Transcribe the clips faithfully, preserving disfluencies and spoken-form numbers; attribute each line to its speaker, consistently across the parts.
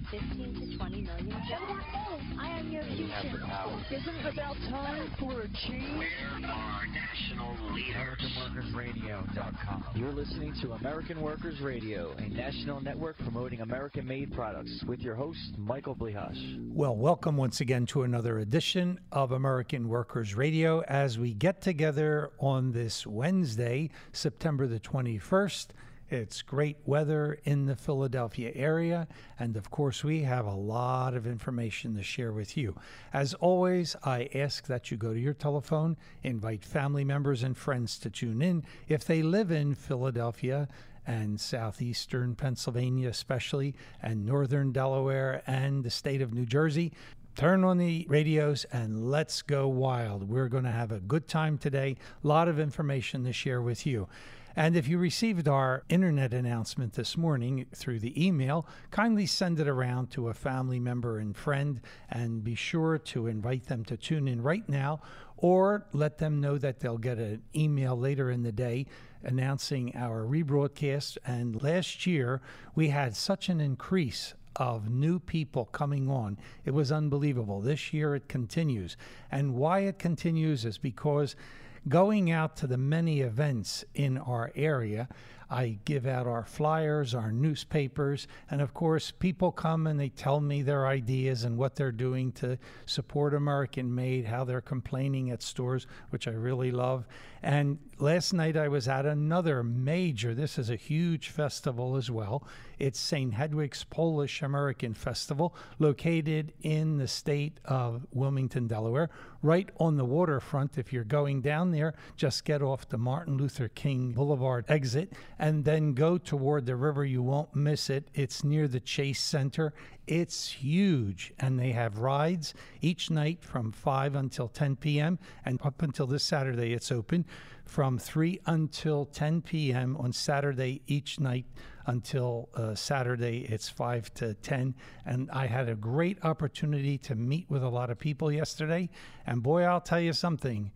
Speaker 1: fifteen to twenty million jobs. I am your future.
Speaker 2: Isn't it about time for a change?
Speaker 3: Where are national leaders?
Speaker 4: American Workers Radio dot com. You're listening to American Workers Radio, a national network promoting American-made products, with your host, Michael Blihash.
Speaker 5: Well, welcome once again to another edition of American Workers Radio as we get together on this Wednesday, September the twenty-first. It's great weather in the Philadelphia area, and of course we have a lot of information to share with you. As always, I ask that you go to your telephone, invite family members and friends to tune in if they live in Philadelphia and southeastern Pennsylvania especially, and northern Delaware and the state of New Jersey. Turn on the radios and let's go wild. We're going to have a good time today. A lot of information to share with you. And if you received our internet announcement this morning through the email, kindly send it around to a family member and friend, and be sure to invite them to tune in right now, or let them know that they'll get an email later in the day announcing our rebroadcast. And last year, we had such an increase of new people coming on. It was unbelievable. This year it continues. And why it continues is because going out to the many events in our area, I give out our flyers, our newspapers, and of course people come and they tell me their ideas and what they're doing to support American made, how they're complaining at stores, which I really love. And last night I was at another major, this is a huge festival as well. It's Saint Hedwig's Polish American Festival, located in the state of Wilmington, Delaware, right on the waterfront. If you're going down there, just get off the Martin Luther King Boulevard exit and then go toward the river. You won't miss it. It's near the Chase Center. It's huge, and they have rides each night from five until ten p.m. and up until this Saturday it's open from three until ten p.m. on Saturday each night until uh, Saturday it's five to ten. And I had a great opportunity to meet with a lot of people yesterday, and boy, I'll tell you something,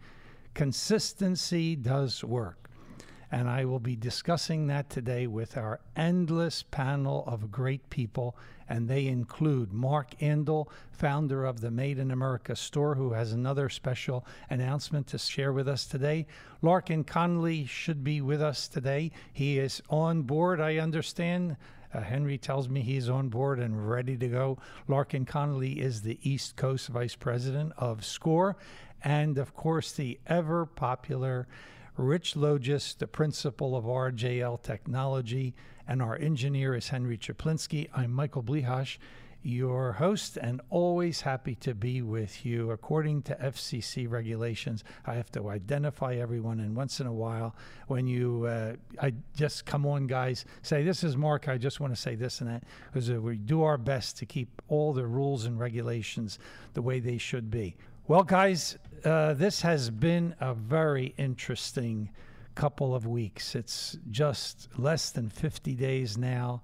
Speaker 5: consistency does work. And I will be discussing that today with our endless panel of great people. And they include Mark Andel, founder of the Made in America store, who has another special announcement to share with us today. Larkin Connolly should be with us today. He is on board, I understand. Uh, Henry tells me he's on board and ready to go. Larkin Connolly is the East Coast Vice President of SCORE. And, of course, the ever-popular Rich Logis, the principal of R J L Technology, and our engineer is Henry Chaplinsky. I'm Michael Blihash, your host, and always happy to be with you. According to F C C regulations, I have to identify everyone, and once in a while, when you, uh, I just come on, guys, say, this is Mark, I just want to say this and that, because we do our best to keep all the rules and regulations the way they should be. Well, guys, uh, this has been a very interesting couple of weeks. It's just less than fifty days now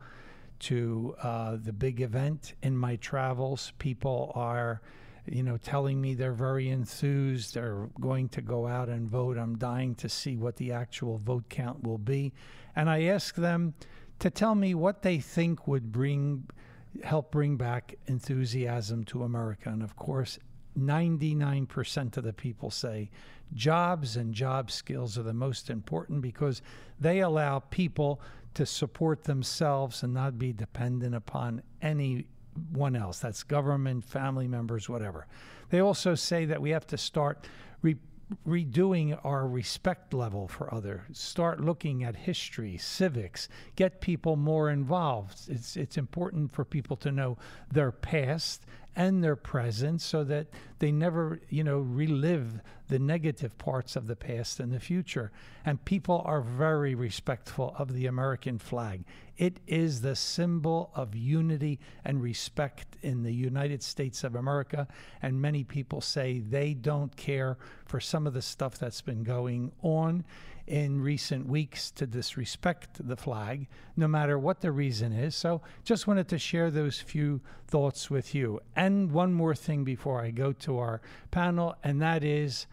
Speaker 5: to uh, the big event in my travels. People are, you know, telling me they're very enthused. They're going to go out and vote. I'm dying to see what the actual vote count will be. And I ask them to tell me what they think would bring, help bring back enthusiasm to America. And of course, ninety-nine percent of the people say jobs and job skills are the most important because they allow people to support themselves and not be dependent upon anyone else. That's government, family members, whatever. They also say that we have to start re- redoing our respect level for others, start looking at history, civics, get people more involved. It's it's important for people to know their past and their present so that they never, you know, relive the negative parts of the past in the future. And people are very respectful of the American flag. It is the symbol of unity and respect in the United States of America. And many people say they don't care for some of the stuff that's been going on in recent weeks to disrespect the flag, no matter what the reason is. So just wanted to share those few thoughts with you. And one more thing before I go to our panel, and that is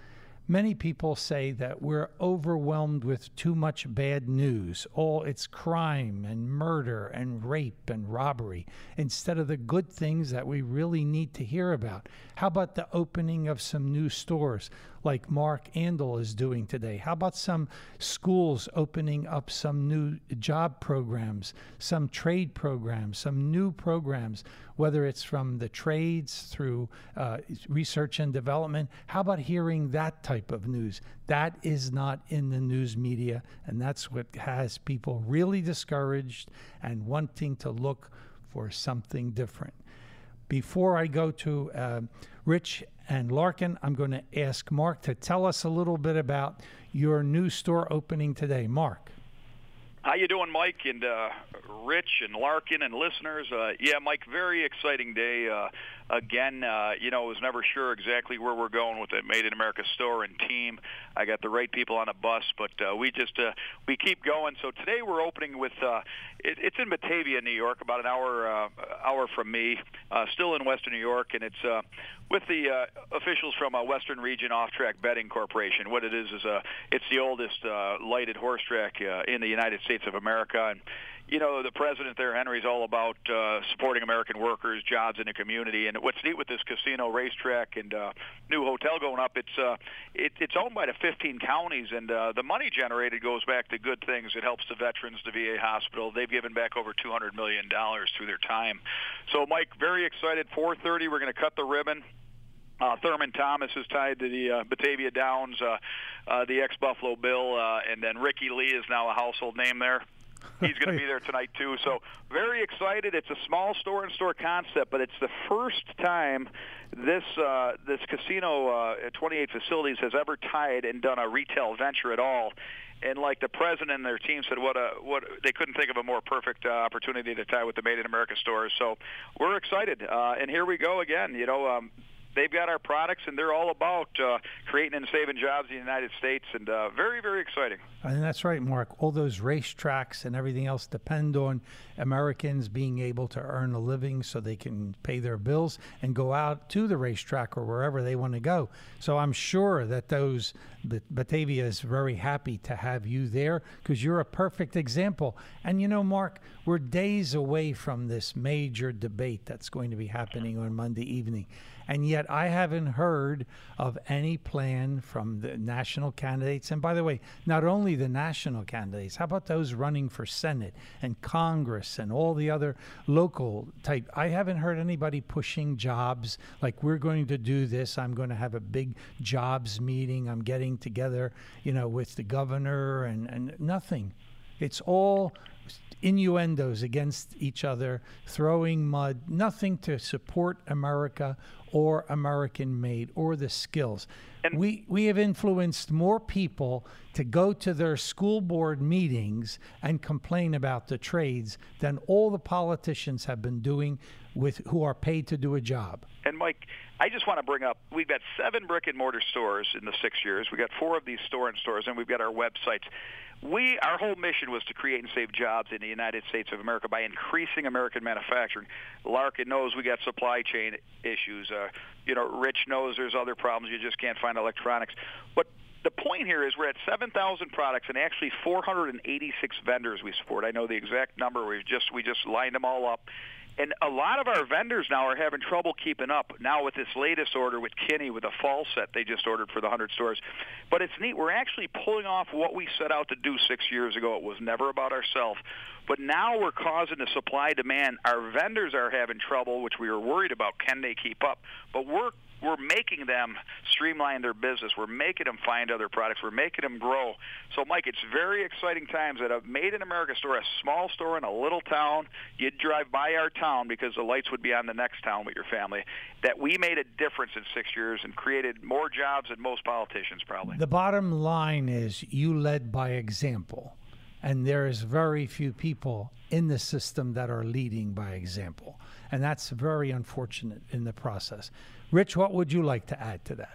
Speaker 5: Many people say that we're overwhelmed with too much bad news. All it's crime and murder and rape and robbery instead of the good things that we really need to hear about. How about the opening of some new stores like Mark Andel is doing today? How about some schools opening up some new job programs, some trade programs, some new programs, whether it's from the trades through uh, research and development? How about hearing that type of news? That is not in the news media, and that's what has people really discouraged and wanting to look for something different. Before I go to uh, Rich and Larkin, I'm going to ask Mark to tell us a little bit about your new store opening today. Mark.
Speaker 6: How you doing, Mike, and uh, Rich and Larkin and listeners? Uh, yeah, Mike, very exciting day. Uh, again, uh, you know, I was never sure exactly where we're going with the Made in America store and team. I got the right people on a bus, but uh, we just uh, we keep going. So today we're opening with uh, it, it's in Batavia, New York, about an hour uh, hour from me, uh, still in Western New York, and it's uh, with the uh, officials from uh, Western Region Off-Track Betting Corporation. What it is is uh, it's the oldest uh, lighted horse track uh, in the United States of America, and you know, the president there, Henry's all about uh, supporting American workers, jobs in the community. And what's neat with this casino, racetrack, and uh, new hotel going up, it's uh, it, it's owned by the fifteen counties, and uh, the money generated goes back to good things. It helps the veterans, the V A hospital. They've given back over two hundred million dollars through their time. So, Mike, very excited. four thirty, we're going to cut the ribbon. Uh, Thurman Thomas is tied to the uh, Batavia Downs, uh, uh, the ex-Buffalo Bill, uh, and then Ricky Lee is now a household name there. He's going to be there tonight, too. So very excited. It's a small store-in-store concept, but it's the first time this uh, this casino uh, at twenty-eight facilities has ever tied and done a retail venture at all. And like the president and their team said, what a what they couldn't think of a more perfect uh, opportunity to tie with the Made in America stores. So we're excited. Uh, and here we go again. You know, um, they've got our products, and they're all about uh, creating and saving jobs in the United States, and uh, very, very exciting.
Speaker 5: And that's right, Mark. All those racetracks and everything else depend on Americans being able to earn a living so they can pay their bills and go out to the racetrack or wherever they want to go. So I'm sure that those Batavia is very happy to have you there because you're a perfect example. And, you know, Mark, we're days away from this major debate that's going to be happening on Monday evening. And yet I haven't heard of any plan from the national candidates. And by the way, not only the national candidates, how about those running for Senate and Congress and all the other local type? I haven't heard anybody pushing jobs like we're going to do this. I'm going to have a big jobs meeting. I'm getting together, you know, with the governor and, and nothing. It's all innuendos against each other, throwing mud, nothing to support America or American-made or the skills. And we, we have influenced more people to go to their school board meetings and complain about the trades than all the politicians have been doing with who are paid to do a job.
Speaker 6: And, Mike, I just want to bring up, we've got seven brick-and-mortar stores in the six years. We've got four of these store-in-stores, and we've got our websites. We, our whole mission was to create and save jobs in the United States of America by increasing American manufacturing. Larkin knows we got supply chain issues. Uh, you know, Rich knows there's other problems. You just can't find electronics. But the point here is we're at seven thousand products and actually four hundred eighty-six vendors we support. I know the exact number. We just we just lined them all up. And a lot of our vendors now are having trouble keeping up now with this latest order with Kinney, with a fall set they just ordered for the one hundred stores. But it's neat. We're actually pulling off what we set out to do six years ago. It was never about ourselves. But now we're causing the supply-demand. Our vendors are having trouble, which we were worried about. Can they keep up? But we're We're making them streamline their business. We're making them find other products. We're making them grow. So, Mike, it's very exciting times at a Made in America store, a small store in a little town. You'd drive by our town because the lights would be on the next town with your family. That we made a difference in six years and created more jobs than most politicians probably.
Speaker 5: The bottom line is you led by example. And there is very few people in the system that are leading by example. And that's very unfortunate in the process. Rich, what would you like to add to that?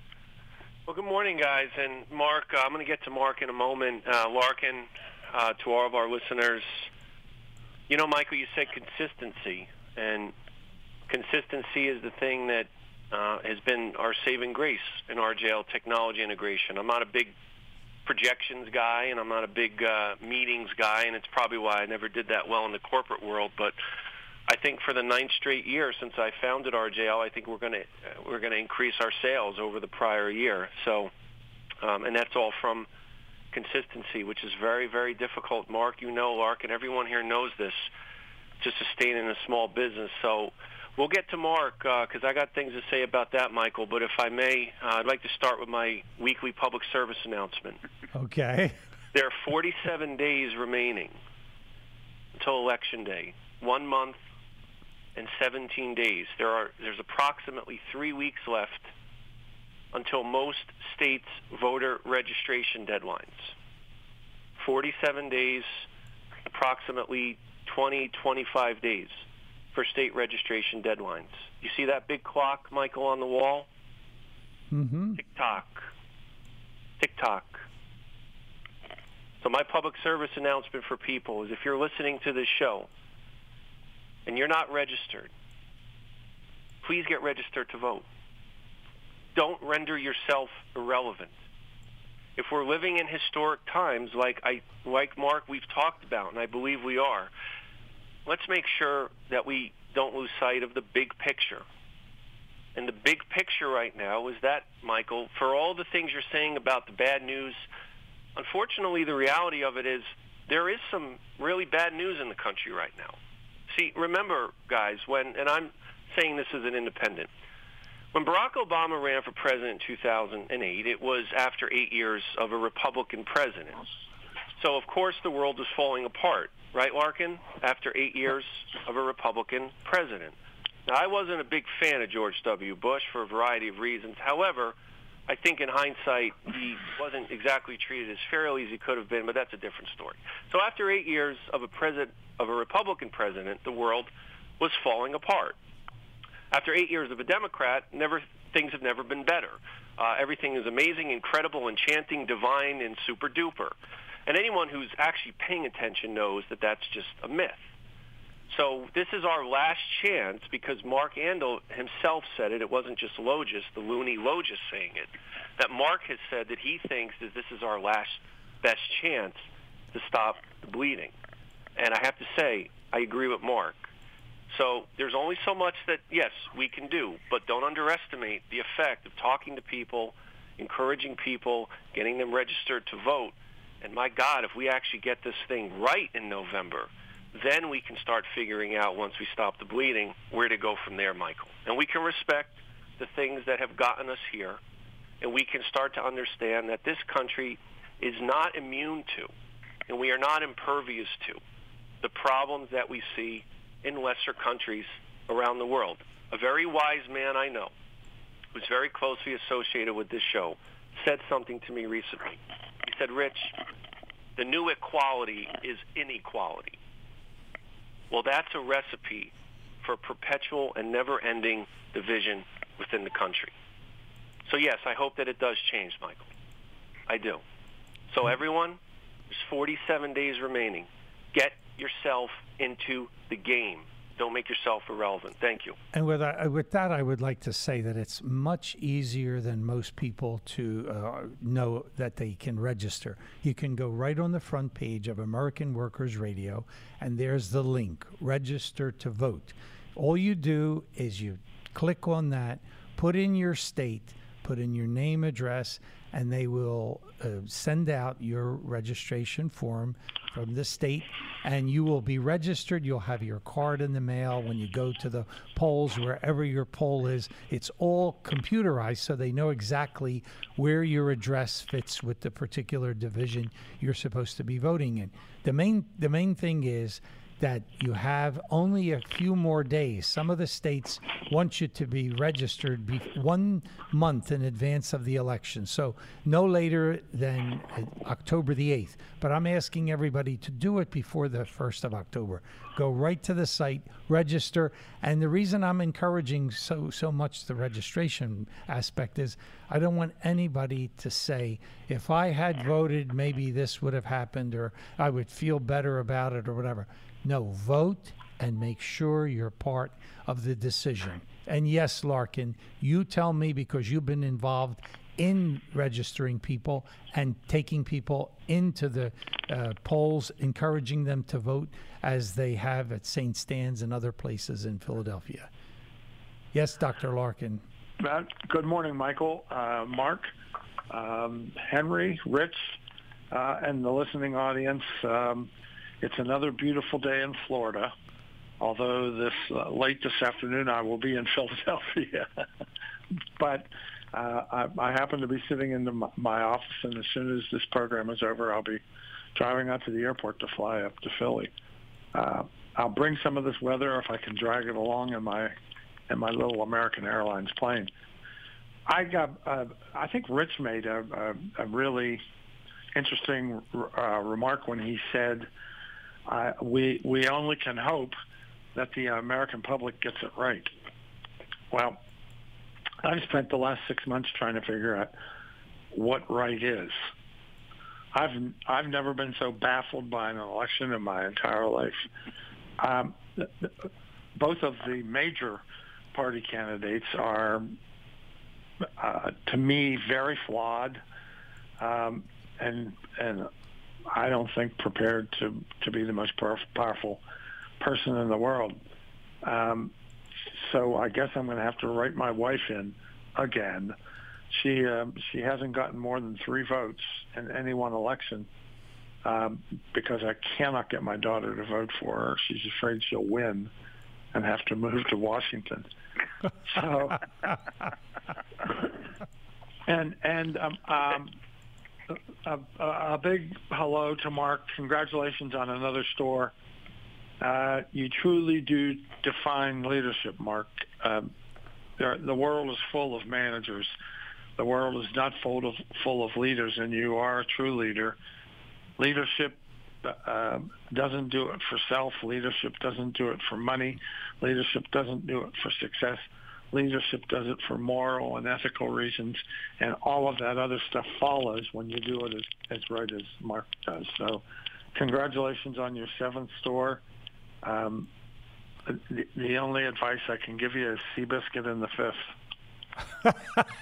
Speaker 7: Well, good morning, guys. And Mark, uh, I'm going to get to Mark in a moment. Uh, Larkin, uh, to all of our listeners, you know, Michael, you said consistency. And consistency is the thing that uh, has been our saving grace in our jail technology integration. I'm not a big projections guy, and I'm not a big uh, meetings guy, and it's probably why I never did that well in the corporate world. But I think for the ninth straight year since I founded R J L, I think we're going to uh, we're going to increase our sales over the prior year. So, um, and that's all from consistency, which is very, very difficult. Mark, you know, Lark, and everyone here knows this, to sustain in a small business. So we'll get to Mark because uh, I got things to say about that, Michael. But if I may, uh, I'd like to start with my weekly public service announcement.
Speaker 5: Okay.
Speaker 7: There are forty-seven days remaining until Election Day. One month and seventeen days. There are there's approximately three weeks left until most states' voter registration deadlines. forty-seven days, approximately twenty, twenty-five days for state registration deadlines. You see that big clock, Michael, on the wall?
Speaker 5: Mm-hmm.
Speaker 7: Tick-tock. Tick-tock. So my public service announcement for people is if you're listening to this show and you're not registered, please get registered to vote. Don't render yourself irrelevant. If we're living in historic times like I, like Mark, we've talked about, and I believe we are, let's make sure that we don't lose sight of the big picture. And the big picture right now is that, Michael, for all the things you're saying about the bad news, unfortunately the reality of it is there is some really bad news in the country right now. See, remember, guys, when, and I'm saying this as an independent, when Barack Obama ran for president in two thousand eight, it was after eight years of a Republican president. So, of course, the world was falling apart, right, Larkin, after eight years of a Republican president. Now, I wasn't a big fan of George W. Bush for a variety of reasons. However, I think in hindsight, he wasn't exactly treated as fairly as he could have been, but that's a different story. So after eight years of a president, of a Republican president, the world was falling apart. After eight years of a Democrat, never things have never been better. Uh, everything is amazing, incredible, enchanting, divine, and super duper. And anyone who's actually paying attention knows that that's just a myth. So this is our last chance because Mark Andel himself said it. It wasn't just Logis, the loony Logis saying it. That Mark has said that he thinks that this is our last best chance to stop the bleeding. And I have to say, I agree with Mark. So there's only so much that, yes, we can do, but don't underestimate the effect of talking to people, encouraging people, getting them registered to vote. And my God, if we actually get this thing right in November, then we can start figuring out, once we stop the bleeding, where to go from there, Michael. And we can respect the things that have gotten us here, and we can start to understand that this country is not immune to, and we are not impervious to, the problems that we see in lesser countries around the world. A very wise man I know, who's very closely associated with this show, said something to me recently. He said, Rich, the new equality is inequality. Well, that's a recipe for perpetual and never-ending division within the country. So, yes, I hope that it does change, Michael. I do. So, everyone, there's forty-seven days remaining. Get yourself into the game. Don't make yourself irrelevant. Thank you.
Speaker 5: And with, uh, with that, I would like to say that it's much easier than most people to uh, know that they can register. You can go right on the front page of American Workers Radio, and there's the link, register to vote. All you do is you click on that, put in your state, put in your name, address, and they will uh, send out your registration form from the state, and you will be registered. You'll have your card in the mail when you go to the polls, wherever your poll is. It's all computerized, so they know exactly where your address fits with the particular division you're supposed to be voting in. The main, the main thing is that you have only a few more days. Some of the states want you to be registered be one month in advance of the election, so no later than October the eighth. But I'm asking everybody to do it before the first of October. Go right to the site, register, and the reason I'm encouraging so, so much the registration aspect is I don't want anybody to say, if I had voted, maybe this would have happened, or I would feel better about it, or whatever. No, vote and make sure you're part of the decision. And yes, Larkin, you tell me, because you've been involved in registering people and taking people into the uh, polls, encouraging them to vote as they have at Saint Stan's and other places in Philadelphia. Yes, Doctor Larkin.
Speaker 8: Uh, good morning, Michael, uh, Mark, um, Henry, Rich, uh, and the listening audience. Um, it's another beautiful day in Florida, although this uh, late this afternoon I will be in Philadelphia. But uh, I, I happen to be sitting in the, my office, and as soon as this program is over, I'll be driving out to the airport to fly up to Philly. Uh, I'll bring some of this weather if I can drag it along in my in my little American Airlines plane. I got. Uh, I think Rich made a, a, a really interesting uh, remark when he said, uh, "We we only can hope that the American public gets it right." Well, I've spent the last six months trying to figure out what right is. I've I've never been so baffled by an election in my entire life. Um, both of the major party candidates are, uh, to me, very flawed, um, and and I don't think prepared to, to be the most powerful person in the world. Um, so I guess I'm going to have to write my wife in again. She um, she hasn't gotten more than three votes in any one election um, because I cannot get my daughter to vote for her. She's afraid she'll win and have to move to Washington. So, and and um, um, a, a, a big hello to Mark. Congratulations on another store. Uh, you truly do define leadership, Mark. Uh, there, the world is full of managers. The world is not full of full of leaders, and you are a true leader. Leadership uh, doesn't do it for self. Leadership doesn't do it for money. Leadership doesn't do it for success. Leadership does it for moral and ethical reasons, and all of that other stuff follows when you do it as, as right as Mark does. So congratulations on your seventh store. Um, the, the only advice I can give you is Seabiscuit in the fifth.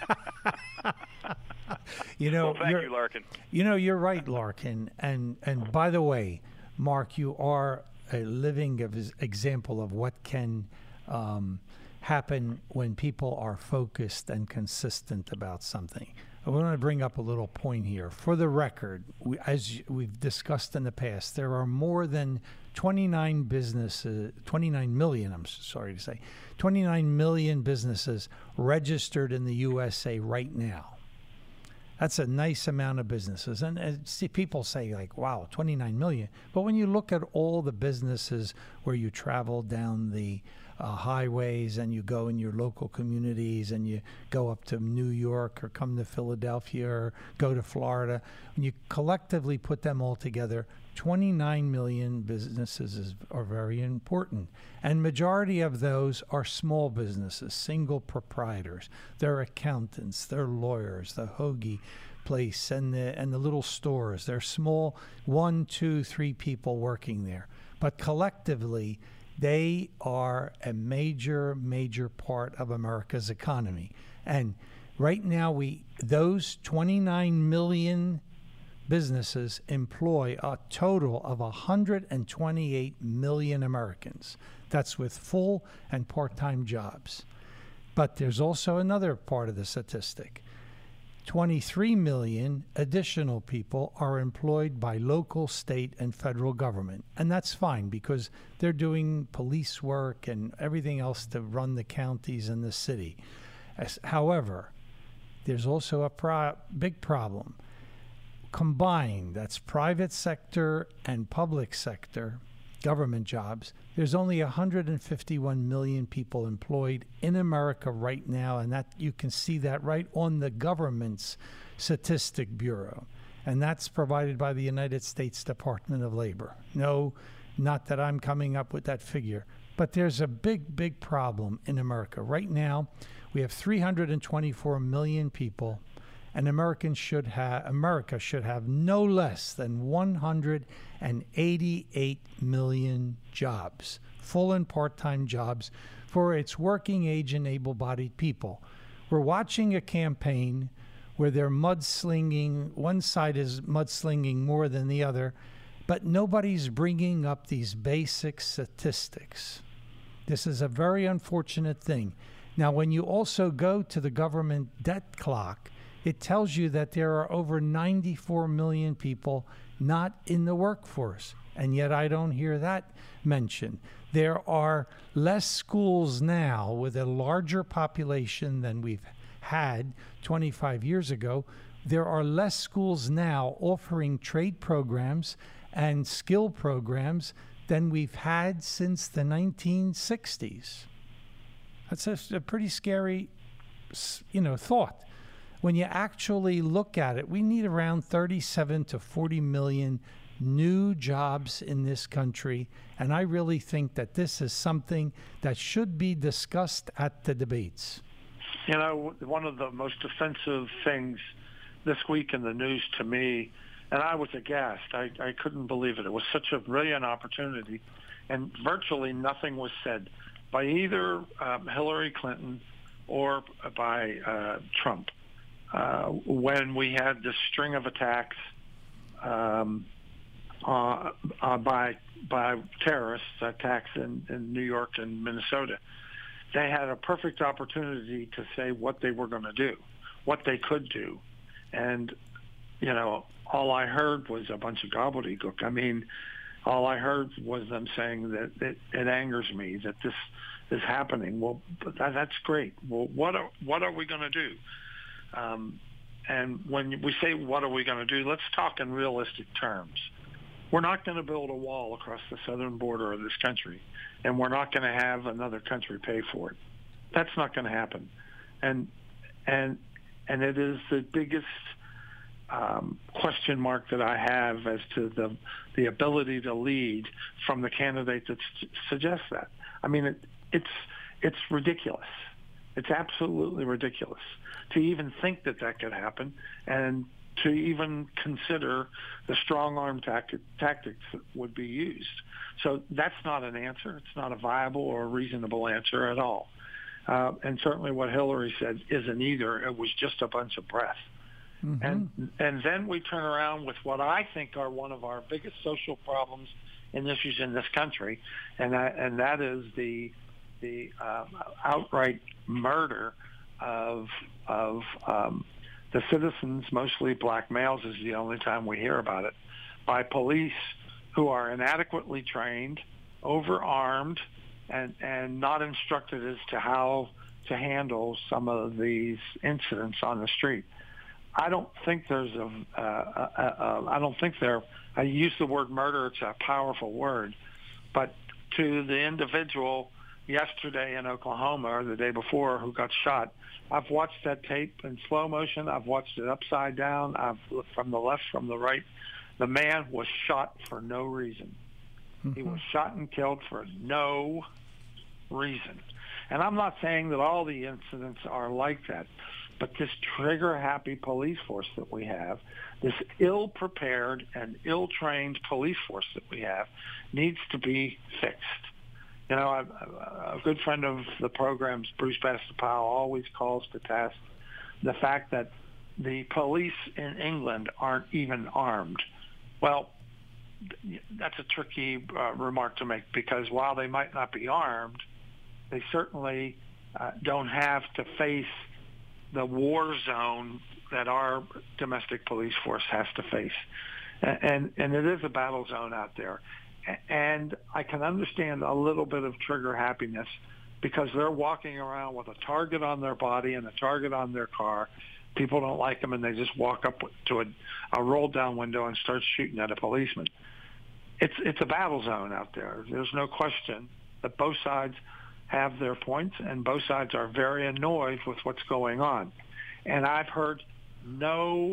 Speaker 5: You know,
Speaker 6: well, thank
Speaker 5: you're,
Speaker 6: you, Larkin.
Speaker 5: You know, you're right, Larkin. And and by the way, Mark, you are a living example of what can um, happen when people are focused and consistent about something. I want to bring up a little point here. For the record, we, as we've discussed in the past, there are more than twenty-nine businesses, twenty-nine million, I'm sorry to say, twenty-nine million businesses registered in the U S A right now. That's a nice amount of businesses. And, and see, people say, like, wow, twenty-nine million. But when you look at all the businesses where you travel down the uh, highways and you go in your local communities and you go up to New York or come to Philadelphia or go to Florida, when you collectively put them all together, twenty-nine million businesses is, are very important. And majority of those are small businesses, single proprietors. They're accountants, they're lawyers, the hoagie place and the, and the little stores. They're small, one, two, three people working there. But collectively, they are a major, major part of America's economy. And right now, we those twenty-nine million businesses employ a total of one hundred twenty-eight million Americans. That's with full and part-time jobs. But there's also another part of the statistic. twenty-three million additional people are employed by local, state, and federal government. And that's fine because they're doing police work and everything else to run the counties and the city. As, however, there's also a pro- big problem. Combined, that's private sector and public sector government jobs, there's only one hundred fifty-one million people employed in America right now, and that you can see that right on the government's Statistic Bureau, and that's provided by the United States Department of Labor. No, not that I'm coming up with that figure, but there's a big, big problem in America. Right now, we have three hundred twenty-four million people, and Americans should have, America should have no less than one hundred eighty-eight million jobs, full and part-time jobs, for its working age and able-bodied people. We're watching a campaign where they're mudslinging, one side is mudslinging more than the other, but nobody's bringing up these basic statistics. This is a very unfortunate thing. Now, when you also go to the government debt clock, it tells you that there are over ninety-four million people not in the workforce, and yet I don't hear that mentioned. There are less schools now with a larger population than we've had twenty-five years ago. There are less schools now offering trade programs and skill programs than we've had since the nineteen sixties. That's a, a pretty scary, you know, thought. When you actually look at it, we need around thirty-seven to forty million new jobs in this country, and I really think that this is something that should be discussed at the debates.
Speaker 8: You know, one of the most offensive things this week in the news to me, and I was aghast. I, I couldn't believe it. It was such a brilliant opportunity, and virtually nothing was said by either um, Hillary Clinton or by uh, Trump. Uh, when we had this string of attacks um, uh, uh, by by terrorists, attacks in, in New York and Minnesota, they had a perfect opportunity to say what they were going to do, what they could do. And, you know, all I heard was a bunch of gobbledygook. I mean, all I heard was them saying that it, it angers me that this is happening. Well, that, that's great. Well, what are, what are we going to do? Um, and when we say what are we going to do, let's talk in realistic terms. We're not going to build a wall across the southern border of this country, and we're not going to have another country pay for it. That's not going to happen. And and and it is the biggest um, question mark that I have as to the the ability to lead from the candidate that s- suggests that. I mean, it, it's it's ridiculous. It's absolutely ridiculous to even think that that could happen, and to even consider the strong-arm tactic, tactics that would be used. So that's not an answer. It's not a viable or a reasonable answer at all. Uh, and certainly what Hillary said isn't either. It was just a bunch of breath. Mm-hmm. And and then we turn around with what I think are one of our biggest social problems and issues in this country, and that, and that is the the uh, outright murder of of um, the citizens, mostly black males, is the only time we hear about it, by police who are inadequately trained, overarmed, and and not instructed as to how to handle some of these incidents on the street. I don't think there's a, uh, a, a, a I don't think there. I use the word murder. It's a powerful word, but to the individual yesterday in Oklahoma or the day before who got shot, I've watched that tape in slow motion. I've watched it upside down. I've looked from the left, from the right. The man was shot for no reason. Mm-hmm. He was shot and killed for no reason. And I'm not saying that all the incidents are like that, but this trigger-happy police force that we have, this ill-prepared and ill-trained police force that we have, needs to be fixed. You know, I, a good friend of the program's, Bruce Bastapile, always calls to task the fact that the police in England aren't even armed. Well, that's a tricky uh, remark to make, because while they might not be armed, they certainly uh, don't have to face the war zone that our domestic police force has to face. And, and it is a battle zone out there. And I can understand a little bit of trigger happiness because they're walking around with a target on their body and a target on their car. People don't like them, and they just walk up to a, a roll-down window and start shooting at a policeman. It's it's a battle zone out there. There's no question that both sides have their points, and both sides are very annoyed with what's going on. And I've heard no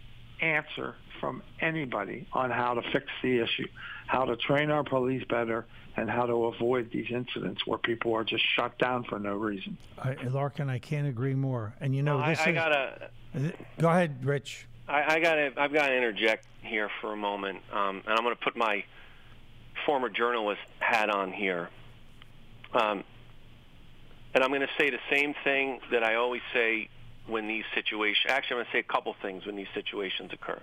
Speaker 8: answer from anybody on how to fix the issue, how to train our police better, and how to avoid these incidents where people are just shot down for no reason.
Speaker 5: I, Larkin, I can't agree more. And you know,
Speaker 7: well,
Speaker 5: this
Speaker 7: I, I
Speaker 5: is,
Speaker 7: gotta.
Speaker 5: Go ahead, Rich.
Speaker 7: I, I gotta. I've got to interject here for a moment, um, and I'm going to put my former journalist hat on here. Um, And I'm going to say the same thing that I always say when these situations, actually I'm going to say a couple things when these situations occur.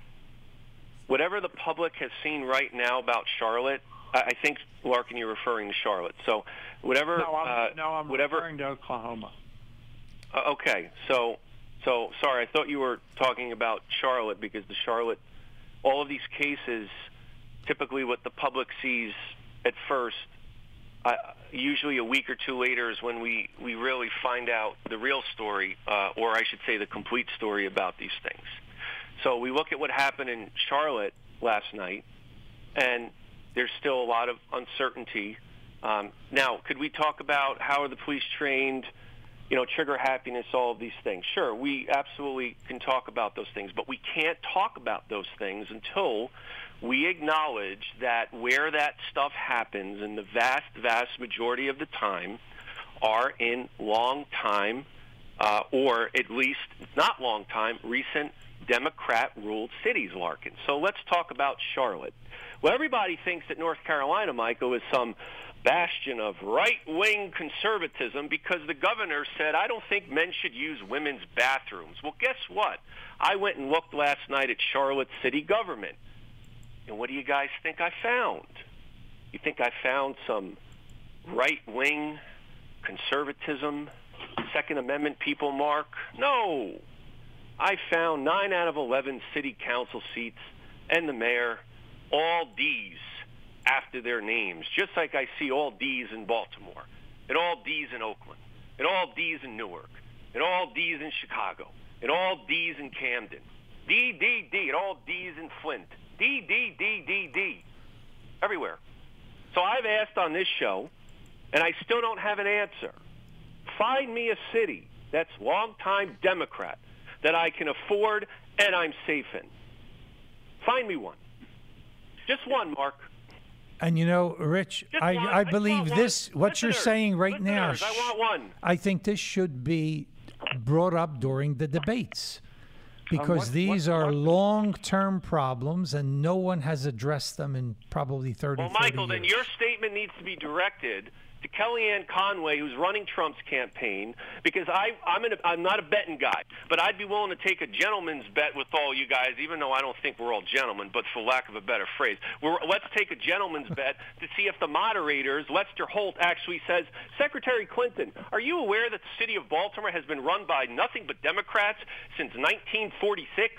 Speaker 7: Whatever the public has seen right now about Charlotte, I think, Larkin, you're referring to Charlotte. So whatever...
Speaker 8: No, I'm,
Speaker 7: uh,
Speaker 8: no, I'm
Speaker 7: whatever,
Speaker 8: referring to Oklahoma.
Speaker 7: Uh, okay, so, so sorry, I thought you were talking about Charlotte because the Charlotte, all of these cases, typically what the public sees at first, uh, usually a week or two later is when we, we really find out the real story, uh, or I should say the complete story about these things. So we look at what happened in Charlotte last night, and there's still a lot of uncertainty. Um, now, could we talk about how are the police trained, you know, trigger happiness, all of these things? Sure, we absolutely can talk about those things, but we can't talk about those things until we acknowledge that where that stuff happens, and the vast, vast majority of the time, are in long time, uh, or at least not long time, recent Democrat-ruled cities, Larkin. So let's talk about Charlotte. Well, everybody thinks that North Carolina, Michael, is some bastion of right-wing conservatism because the governor said, I don't think men should use women's bathrooms. Well, guess what? I went and looked last night at Charlotte city government. And what do you guys think I found? You think I found some right-wing conservatism, Second Amendment people, Mark? No. I found nine out of eleven city council seats and the mayor, all D's after their names, just like I see all D's in Baltimore, and all D's in Oakland, and all D's in Newark, and all D's in Chicago, and all D's in Camden. D, D, D, and all D's in Flint. D, D, D, D, D. Everywhere. So I've asked on this show, and I still don't have an answer. Find me a city that's longtime Democrat that I can afford and I'm safe in. Find me one. Just one, Mark.
Speaker 5: And you know, Rich, I,
Speaker 7: one.
Speaker 5: I
Speaker 7: I
Speaker 5: believe this, what
Speaker 7: Listeners,
Speaker 5: you're saying right now,
Speaker 7: listeners, I want one.
Speaker 5: I think this should be brought up during the debates. Because
Speaker 8: Um, what-
Speaker 5: these
Speaker 8: what-
Speaker 5: are
Speaker 8: what-
Speaker 5: long-term problems, and no one has addressed them in probably thirty,
Speaker 7: Well,
Speaker 5: forty
Speaker 7: Michael, then
Speaker 5: years.
Speaker 7: your statement needs to be directed to Kellyanne Conway, who's running Trump's campaign, because I, I'm, in a, I'm not a betting guy, but I'd be willing to take a gentleman's bet with all you guys, even though I don't think we're all gentlemen, but for lack of a better phrase. We're, let's take a gentleman's bet to see if the moderators, Lester Holt, actually says, Secretary Clinton, are you aware that the city of Baltimore has been run by nothing but Democrats since nineteen forty-six?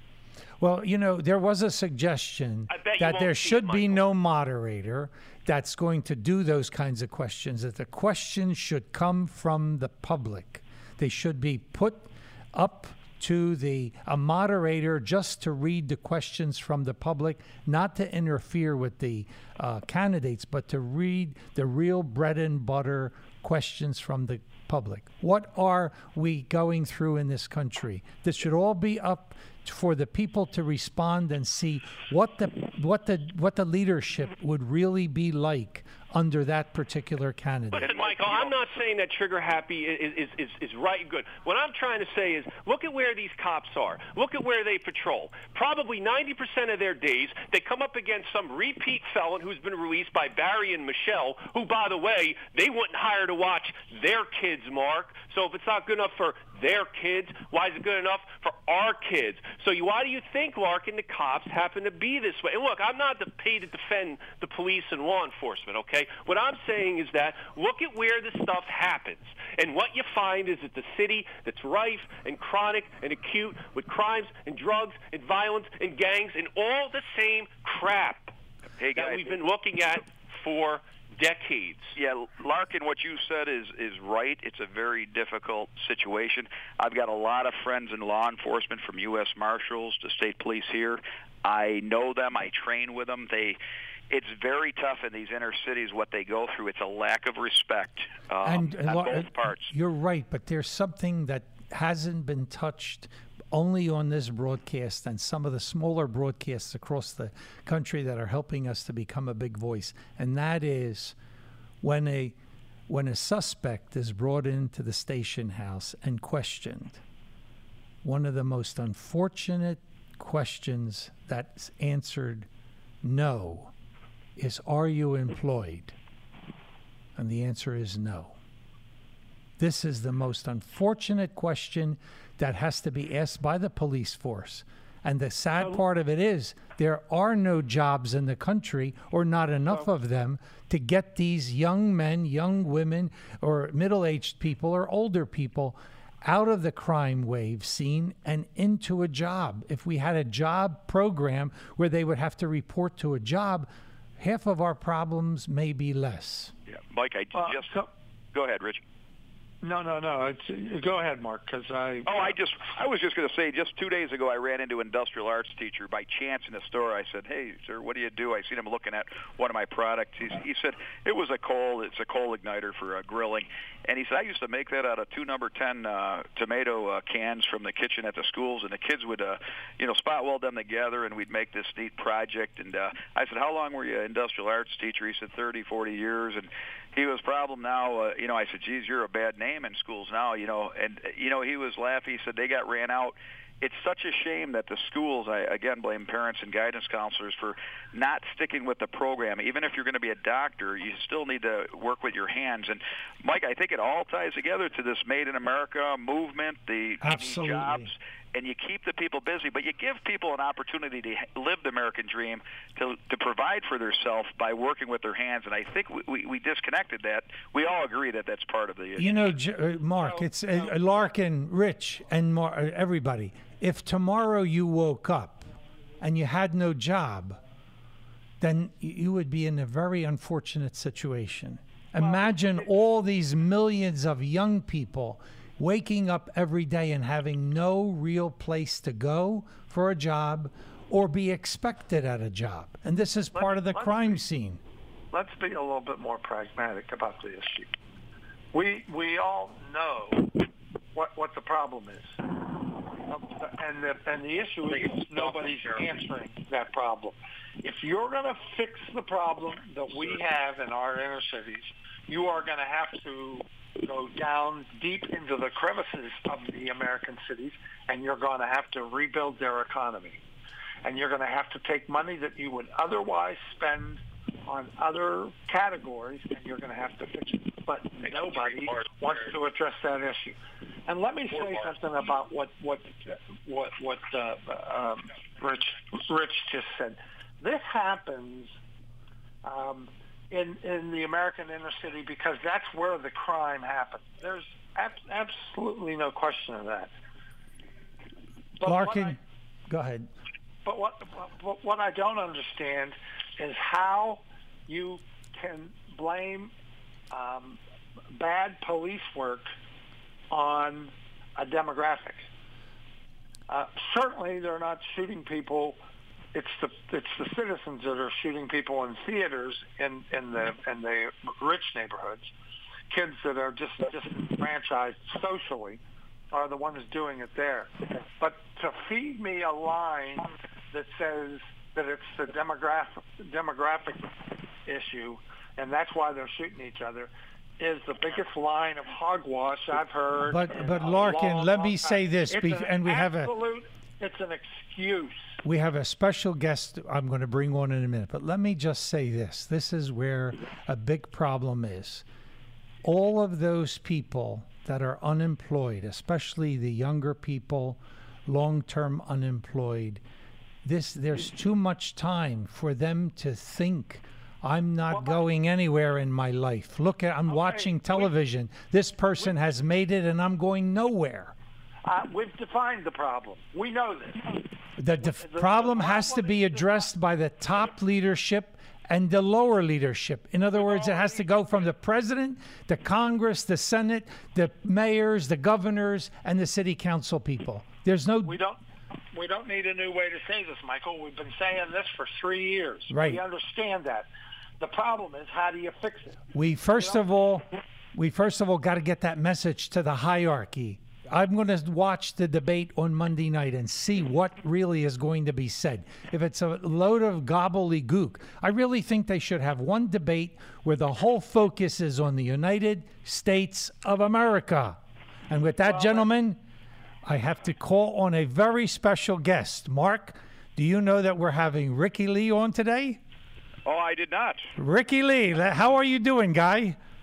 Speaker 5: Well, you know, there was a suggestion
Speaker 7: I bet you
Speaker 5: that
Speaker 7: won't
Speaker 5: there
Speaker 7: see it,
Speaker 5: should be
Speaker 7: Michael.
Speaker 5: no moderator that's going to do those kinds of questions, that the questions should come from the public. They should be put up to the a moderator just to read the questions from the public, not to interfere with the uh, candidates, but to read the real bread and butter questions from the public. What are we going through in this country? This should all be up for the people to respond and see what the what the what the leadership would really be like under that particular candidate.
Speaker 7: Listen, Michael, I'm not saying that trigger happy is, is, is, is right and good. What I'm trying to say is look at where these cops are. Look at where they patrol. Probably ninety percent of their days, they come up against some repeat felon who's been released by Barry and Michelle, who, by the way, they wouldn't hire to watch their kids, Mark. So if it's not good enough for their kids, why is it good enough for our kids? So you, why do you think, Larkin, the cops happen to be this way? And look, I'm not paid to defend the police and law enforcement, okay? What I'm saying is that look at where this stuff happens. And what you find is that the city that's rife and chronic and acute with crimes and drugs and violence and gangs and all the same crap
Speaker 6: Hey,
Speaker 7: that
Speaker 6: guys.
Speaker 7: we've been looking at for decades.
Speaker 6: Yeah, Larkin, what you said is is right. It's a very difficult situation. I've got a lot of friends in law enforcement, from U S Marshals to state police here. I know them. I train with them. They, it's very tough in these inner cities what they go through. It's a lack of respect um,
Speaker 5: and
Speaker 6: on
Speaker 5: Lar-
Speaker 6: both parts.
Speaker 5: You're right, but there's something that hasn't been touched only on this broadcast and some of the smaller broadcasts across the country that are helping us to become a big voice, and that is when a when a suspect is brought into the station house and questioned. One of the most unfortunate questions that's answered no is, are you employed? And the answer is no. This is the most unfortunate question that has to be asked by the police force. And the sad part of it is there are no jobs in the country, or not enough of them, to get these young men, young women, or middle-aged people or older people out of the crime wave scene and into a job. If we had a job program where they would have to report to a job, half of our problems may be less.
Speaker 6: Yeah, Mike, I
Speaker 8: Uh,
Speaker 6: just
Speaker 8: so-
Speaker 6: go ahead, Rich.
Speaker 8: No, no, no. It's, go ahead, Mark, because I...
Speaker 6: Oh, I just, I was just going to say, just two days ago, I ran into an industrial arts teacher by chance in the store. I said, "Hey, sir, what do you do?" I seen him looking at one of my products. He's, he said it was a coal. It's a coal igniter for uh, grilling. And he said, "I used to make that out of two number ten uh, tomato uh, cans from the kitchen at the schools, and the kids would, uh, you know, spot weld them together, and we'd make this neat project." And uh, I said, "How long were you an industrial arts teacher?" He said, thirty, forty years. And he was problem now. Uh, you know, I said, "Geez, you're a bad name in schools now." You know, and you know, he was laughing. He said they got ran out. It's such a shame that the schools, I again blame parents and guidance counselors for not sticking with the program. Even if you're going to be a doctor, you still need to work with your hands. And Mike, I think it all ties together to this Made in America movement, the
Speaker 5: Absolutely.
Speaker 6: jobs, and you keep the people busy, but you give people an opportunity to live the American dream, to to provide for themselves by working with their hands. And I think we, we, we disconnected that. We all agree that that's part of the issue.
Speaker 5: You know, J- uh, Mark,
Speaker 8: No,
Speaker 5: it's uh,
Speaker 8: no.
Speaker 5: Larkin, Rich, and Mar- uh, everybody. If tomorrow you woke up and you had no job, then y- you would be in a very unfortunate situation. Imagine all these millions of young people waking up every day and having no real place to go for a job or be expected at a job. And this is part of the
Speaker 8: let's
Speaker 5: crime
Speaker 8: be-
Speaker 5: scene.
Speaker 8: Let's be a little bit more pragmatic about the issue. We we all know what what the problem is, and the and the issue is nobody's answering that problem. If you're going to fix the problem that we have in our inner cities, you are going to have to go down deep into the crevices of the American cities, and you're going to have to rebuild their economy. And you're going to have to take money that you would otherwise spend on other categories, and you're going to have to fix it. But nobody wants to address that issue. And let me say something about what what what what uh, um, Rich Rich just said. This happens um, in in the American inner city because that's where the crime happens. There's ab- absolutely no question of that. But
Speaker 5: Larkin,
Speaker 8: what I-
Speaker 5: go ahead.
Speaker 8: But what but what I don't understand is how you can blame um, bad police work on a demographic. Uh, certainly, they're not shooting people. It's the it's the citizens that are shooting people in theaters in, in the in the rich neighborhoods. Kids that are just disenfranchised socially are the ones doing it there. But to feed me a line that says that it's the demographic demographic issue, and that's why they're shooting each other, is the biggest line of hogwash I've heard.
Speaker 5: But
Speaker 8: in
Speaker 5: but
Speaker 8: a
Speaker 5: Larkin,
Speaker 8: long,
Speaker 5: let
Speaker 8: long
Speaker 5: me
Speaker 8: time.
Speaker 5: say this,
Speaker 8: It's
Speaker 5: be-
Speaker 8: an
Speaker 5: and we have a
Speaker 8: absolute, it's an excuse.
Speaker 5: we have a special guest I'm going to bring on in a minute. But let me just say this: this is where a big problem is. All of those people that are unemployed, especially the younger people, long-term unemployed. This there's too much time for them to think, I'm not
Speaker 8: Well,
Speaker 5: going anywhere in my life. Look at I'm
Speaker 8: Okay,
Speaker 5: watching
Speaker 8: we-
Speaker 5: television. This person has made it and I'm going nowhere.
Speaker 8: Uh, we've defined the problem. We know this.
Speaker 5: The def-
Speaker 8: the
Speaker 5: problem has to
Speaker 8: problem
Speaker 5: be
Speaker 8: is
Speaker 5: addressed by the top leadership and the lower leadership. In other words, it has to go from the president, the Congress, the Senate, the mayors, the governors, and the city council people. There's no
Speaker 8: We don't. We don't need a new way to say this, Michael. We've been saying this for three years.
Speaker 5: Right.
Speaker 8: We understand that. The problem is, how do you fix it?
Speaker 5: We first of all, we first of all got to get that message to the hierarchy. I'm going to watch the debate on Monday night and see what really is going to be said. If it's a load of gobbledygook, I really think they should have one debate where the whole focus is on the United States of America. And with that, gentlemen, I have to call on a very special guest. Mark, do you know that we're having Ricky Lee on today?
Speaker 6: Oh, I did not.
Speaker 5: Ricky Lee, how are you doing, guy?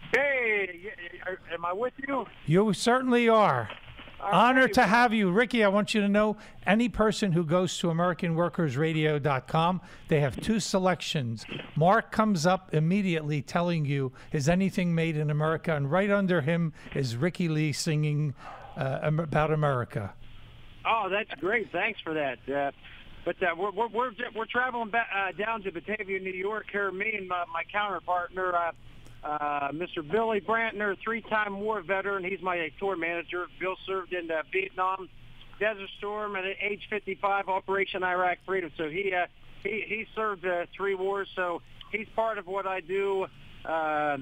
Speaker 9: Hey, am I with you?
Speaker 5: You certainly are.
Speaker 9: All
Speaker 5: Honored
Speaker 9: right.
Speaker 5: to have you. Ricky, I want you to know, any person who goes to American Workers Radio dot com, they have two selections. Mark comes up immediately telling you, is anything made in America? And right under him is Ricky Lee singing uh, about America.
Speaker 9: Oh, that's great. Thanks for that. Uh, but uh, we're, we're we're we're traveling back, uh, down to Batavia, New York. Here, me and my, my counterpartner, uh, uh, Mister Billy Brantner, three-time war veteran. He's my tour manager. Bill served in uh, Vietnam, Desert Storm, and at age fifty-five, Operation Iraq Freedom. So he uh, he he served uh, three wars. So he's part of what I do uh,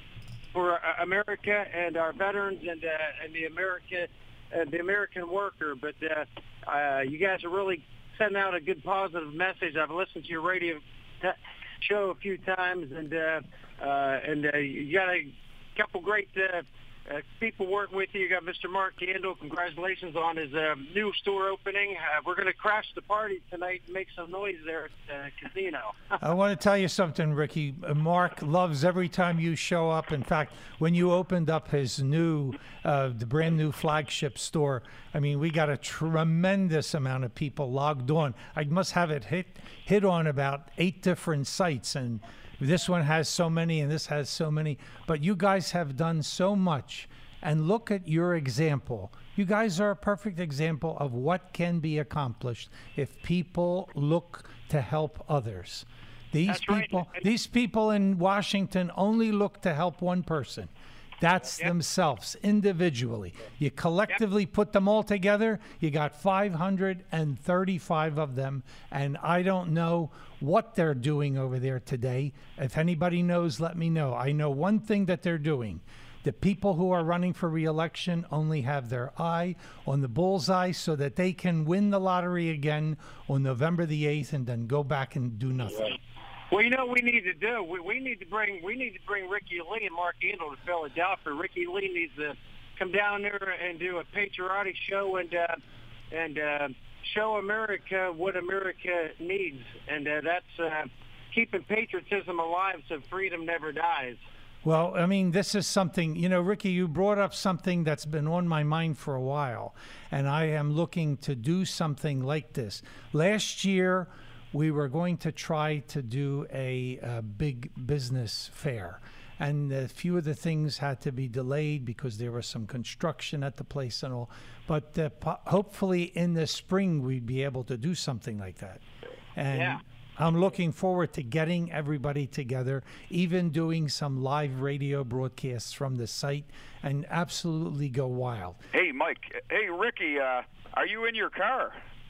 Speaker 9: for uh, America and our veterans and uh, and the America. Uh, the American worker, but uh, uh, you guys are really sending out a good positive message. I've listened to your radio t- show a few times, and uh, uh, and uh, you got a couple great uh, uh, people working with you. You got Mister Mark Gandel. Congratulations on his uh, new store opening. Uh, we're going to crash the party tonight and make some noise there at the uh, casino.
Speaker 5: I want to tell you something, Ricky. Uh, Mark loves every time you show up. In fact, when you opened up his new, uh, the brand new flagship store, I mean, we got a tremendous amount of people logged on. I must have it hit hit on about eight different sites, and this one has so many, and this has so many. But you guys have done so much, and look at your example. You guys are a perfect example of what can be accomplished if people look to help others. These
Speaker 9: That's right.
Speaker 5: people, these people in Washington only look to help one person. That's
Speaker 9: Yep.
Speaker 5: themselves, individually. You collectively put them all together, you got five hundred thirty-five of them, and I don't know what they're doing over there today. If anybody knows, let me know. I know one thing that they're doing. The people who are running for re-election only have their eye on the bullseye so that they can win the lottery again on November the eighth and then go back and do nothing.
Speaker 9: Well, you know what we need to do? We, we need to bring we need to bring Ricky Lee and Mark Gandel to Philadelphia. Ricky Lee needs to come down there and do a patriotic show and uh, and uh, show America what America needs, and uh, that's uh, keeping patriotism alive so freedom never dies.
Speaker 5: Well, I mean, this is something, you know, Ricky, you brought up something that's been on my mind for a while, and I am looking to do something like this. Last year, we were going to try to do a, a big business fair, and a few of the things had to be delayed because there was some construction at the place and all. But uh, po- hopefully in the spring, we'd be able to do something like that. And
Speaker 9: Yeah.
Speaker 5: I'm looking forward to getting everybody together, even doing some live radio broadcasts from the site, and absolutely go wild.
Speaker 6: Hey, Mike. Hey, Ricky. Uh, are you in your car?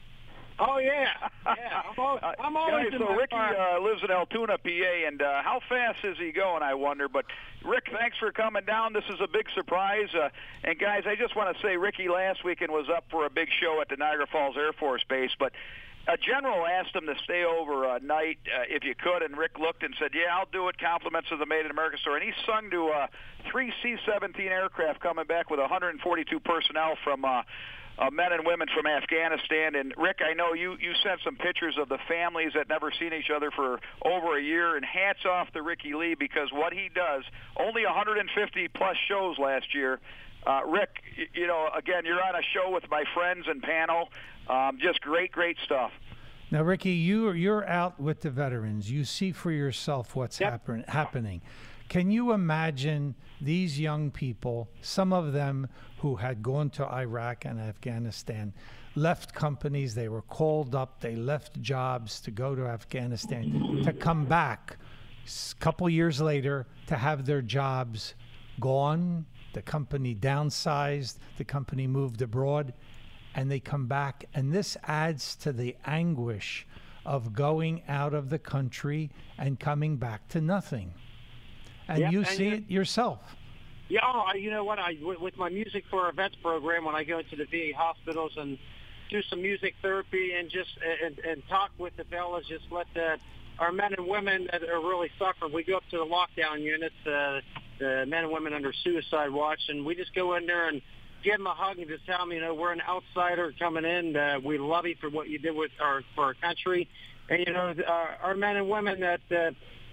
Speaker 9: Oh yeah, yeah. I'm, al- I'm always
Speaker 6: Guys,
Speaker 9: in
Speaker 6: so
Speaker 9: my
Speaker 6: Ricky
Speaker 9: car.
Speaker 6: uh, lives in Altoona, P A, and uh, how fast is he going, I wonder? But, Rick, thanks for coming down. This is a big surprise. Uh, and, guys, I just want to say Ricky last weekend was up for a big show at the Niagara Falls Air Force Base, but a general asked him to stay over a night uh, if you could, and Rick looked and said, yeah, I'll do it, compliments of the Made in America store. And he sung to uh, three C seventeen aircraft coming back with one hundred forty-two personnel from uh, uh, men and women from Afghanistan. And, Rick, I know you, you sent some pictures of the families that never seen each other for over a year, and hats off to Ricky Lee, because what he does, only one hundred fifty-plus shows last year. Uh, Rick, you know, again, you're on a show with my friends and panel. Um, just great, great stuff.
Speaker 5: Now, Ricky, you, you're out with the veterans. You see for yourself what's
Speaker 9: Yep.
Speaker 5: happen, happening. Can you imagine these young people, some of them who had gone to Iraq and Afghanistan, left companies, they were called up, they left jobs to go to Afghanistan, to come back a couple years later to have their jobs gone, the company downsized, the company moved abroad, and they come back, and this adds to the anguish of going out of the country and coming back to nothing. And
Speaker 9: Yep,
Speaker 5: you
Speaker 9: and
Speaker 5: see
Speaker 9: you-
Speaker 5: it yourself.
Speaker 9: Yeah, oh, I- you know what? I with with my Music for Our Vets program, when I go to the V A hospitals and do some music therapy and just and, and talk with the fellas, just let the, our men and women that are really suffering. We go up to the lockdown units, uh, the men and women under suicide watch, and we just go in there and give them a hug and just tell them, you know, we're an outsider coming in. Uh, we love you for what you did with our for our country, and you know, our, our men and women that uh,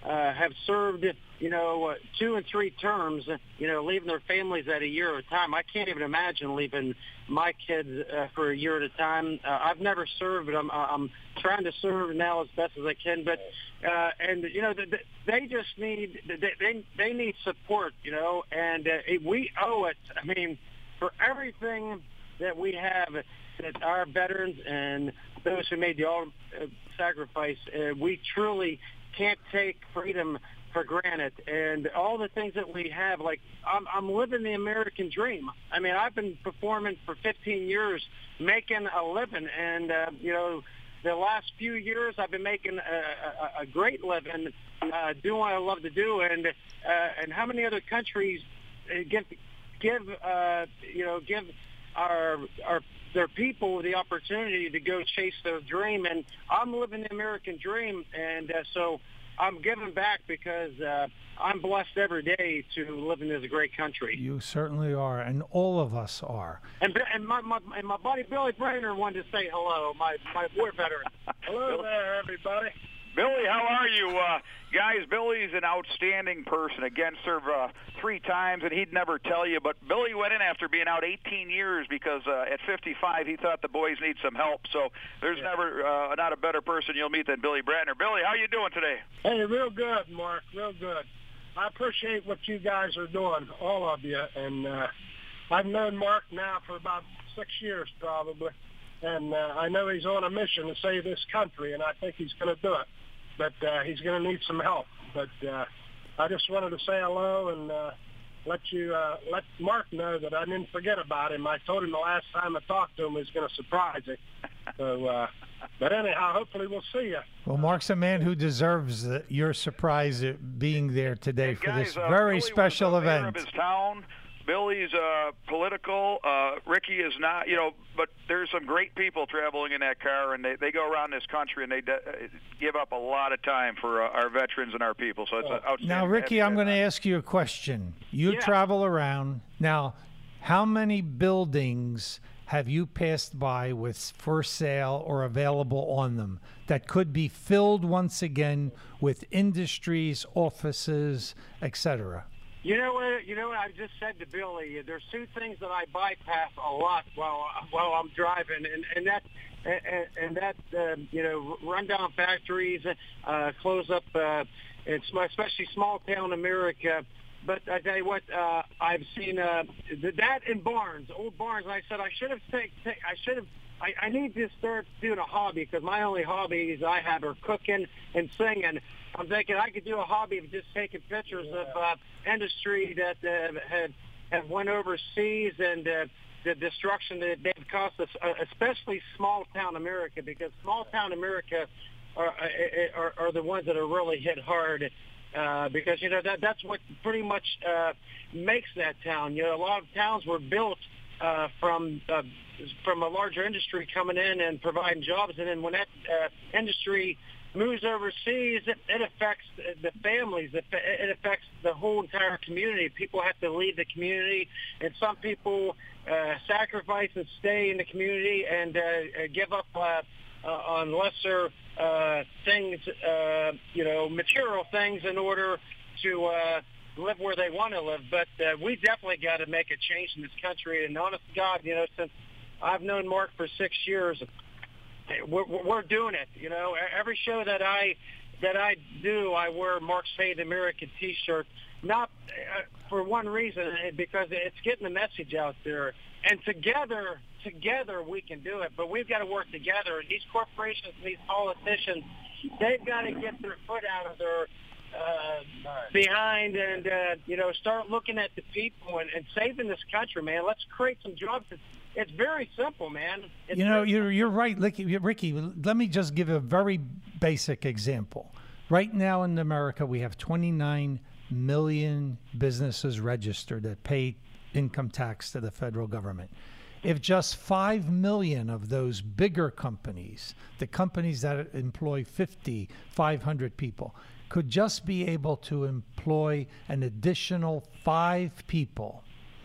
Speaker 9: uh, have served, you know, uh, two and three terms, you know, leaving their families at a year at a time. I can't even imagine leaving my kids uh, for a year at a time. Uh, I've never served, but I'm, I'm trying to serve now as best as I can. But, uh, and, you know, they, they just need, they, they need support, you know, and uh, we owe it, I mean, for everything that we have, that our veterans and those who made the ultimate uh, sacrifice, uh, we truly can't take freedom for granted. And all the things that we have, like I'm, I'm living the American dream. I mean, I've been performing for fifteen years, making a living, and uh, you know, the last few years I've been making a, a, a great living, uh, doing what I love to do. And uh, and how many other countries give give uh, you know give our our their people the opportunity to go chase their dream? And I'm living the American dream, and uh, so I'm giving back because uh, I'm blessed every day to live in this great country.
Speaker 5: You certainly are, and all of us are.
Speaker 9: And and my my, and my buddy Billy Brainerd wanted to say hello, my my war veteran. Hello there, everybody.
Speaker 6: Billy, how are you? Uh, guys, Billy's an outstanding person. Again, served uh, three times, and he'd never tell you. But Billy went in after being out eighteen years because uh, at fifty-five he thought the boys need some help. So there's yeah. never uh, not a better person you'll meet than Billy Brattner. Billy, how you doing today?
Speaker 10: Hey, real good, Mark, real good. I appreciate what you guys are doing, all of you. And uh, I've known Mark now for about six years probably. And uh, I know he's on a mission to save this country, and I think he's going to do it. But uh, he's going to need some help. But uh, I just wanted to say hello and uh, let you uh, let Mark know that I didn't forget about him. I told him the last time I talked to him he was going to surprise him. So, uh, but anyhow, hopefully we'll see you.
Speaker 5: Well, Mark's a man who deserves uh, your surprise at being there today
Speaker 6: hey,
Speaker 5: for
Speaker 6: guys,
Speaker 5: this
Speaker 6: uh,
Speaker 5: very
Speaker 6: Billy
Speaker 5: special
Speaker 6: was the mayor
Speaker 5: event.
Speaker 6: Of his town. Billy's uh, political. Uh, Ricky is not, you know, but there's some great people traveling in that car, and they, they go around this country, and they de- give up a lot of time for uh, our veterans and our people. So it's oh. outstanding.
Speaker 5: Now, Ricky, I'm going to ask you a question. You
Speaker 9: yeah.
Speaker 5: travel around. Now, how many buildings have you passed by with for sale or available on them that could be filled once again with industries, offices, et cetera?
Speaker 9: You know what? You know what I just said to Billy. There's two things that I bypass a lot while while I'm driving, and and that and, and that um, you know, run down factories, uh, close up, uh, and especially small town America. But I tell you what, uh, I've seen uh, that in barns, old barns. And I said I should have take, take I should have. I, I need to start doing a hobby because my only hobbies I have are cooking and singing. I'm thinking I could do a hobby of just taking pictures of uh, industry that uh, had have went overseas and uh, the destruction that they've caused us, uh, especially small town America, because small town America are, are, are the ones that are really hit hard. Uh, because, you know, that that's what pretty much uh, makes that town. You know, a lot of towns were built uh, from uh, from a larger industry coming in and providing jobs. And then when that uh, industry moves overseas, it, it affects the families. It, it affects the whole entire community. People have to leave the community, and some people uh, sacrifice and stay in the community and uh, give up uh, uh, on lesser uh, things, uh, you know, material things in order to uh, live where they want to live. But uh, we definitely got to make a change in this country. And honest to God, you know, since I've known Mark for six years, We're, we're doing it. You know, every show that I that I do, I wear Mark Save America T-shirt. Not uh, for one reason, because it's getting the message out there. And together, together we can do it. But we've got to work together. And these corporations, these politicians, they've got to get their foot out of their uh, behind and uh, you know, start looking at the people and, and saving this country, man. Let's create some jobs. It's very simple, man. It's
Speaker 5: you know, you're you're right, Ricky, Ricky. Let me just give a very basic example. Right now in America, we have twenty-nine million businesses registered that pay income tax to the federal government. If just five million of those bigger companies, the companies that employ fifty, five hundred people, could just be able to employ an additional five people,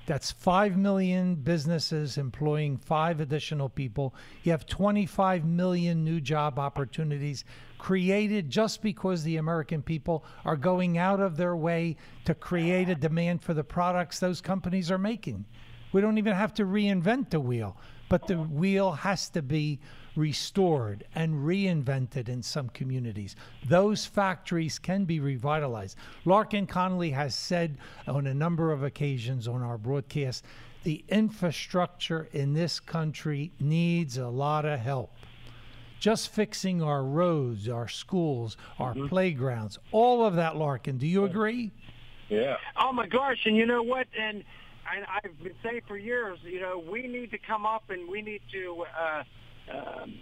Speaker 5: That's five million businesses employing five additional people. You have twenty-five million new job opportunities created just because the American people are going out of their way to create a demand for the products those companies are making. We don't even have to reinvent the wheel, but the wheel has to be restored and reinvented in some communities. Those factories can be revitalized. Larkin Connolly has said on a number of occasions on our broadcast, the infrastructure in this country needs a lot of help. Just fixing our roads, our schools, our mm-hmm. playgrounds, all of that, Larkin. Do you agree?
Speaker 9: Yeah. Oh, my gosh. And you know what? And I, I've been saying for years, you know, we need to come up and we need to uh, Um,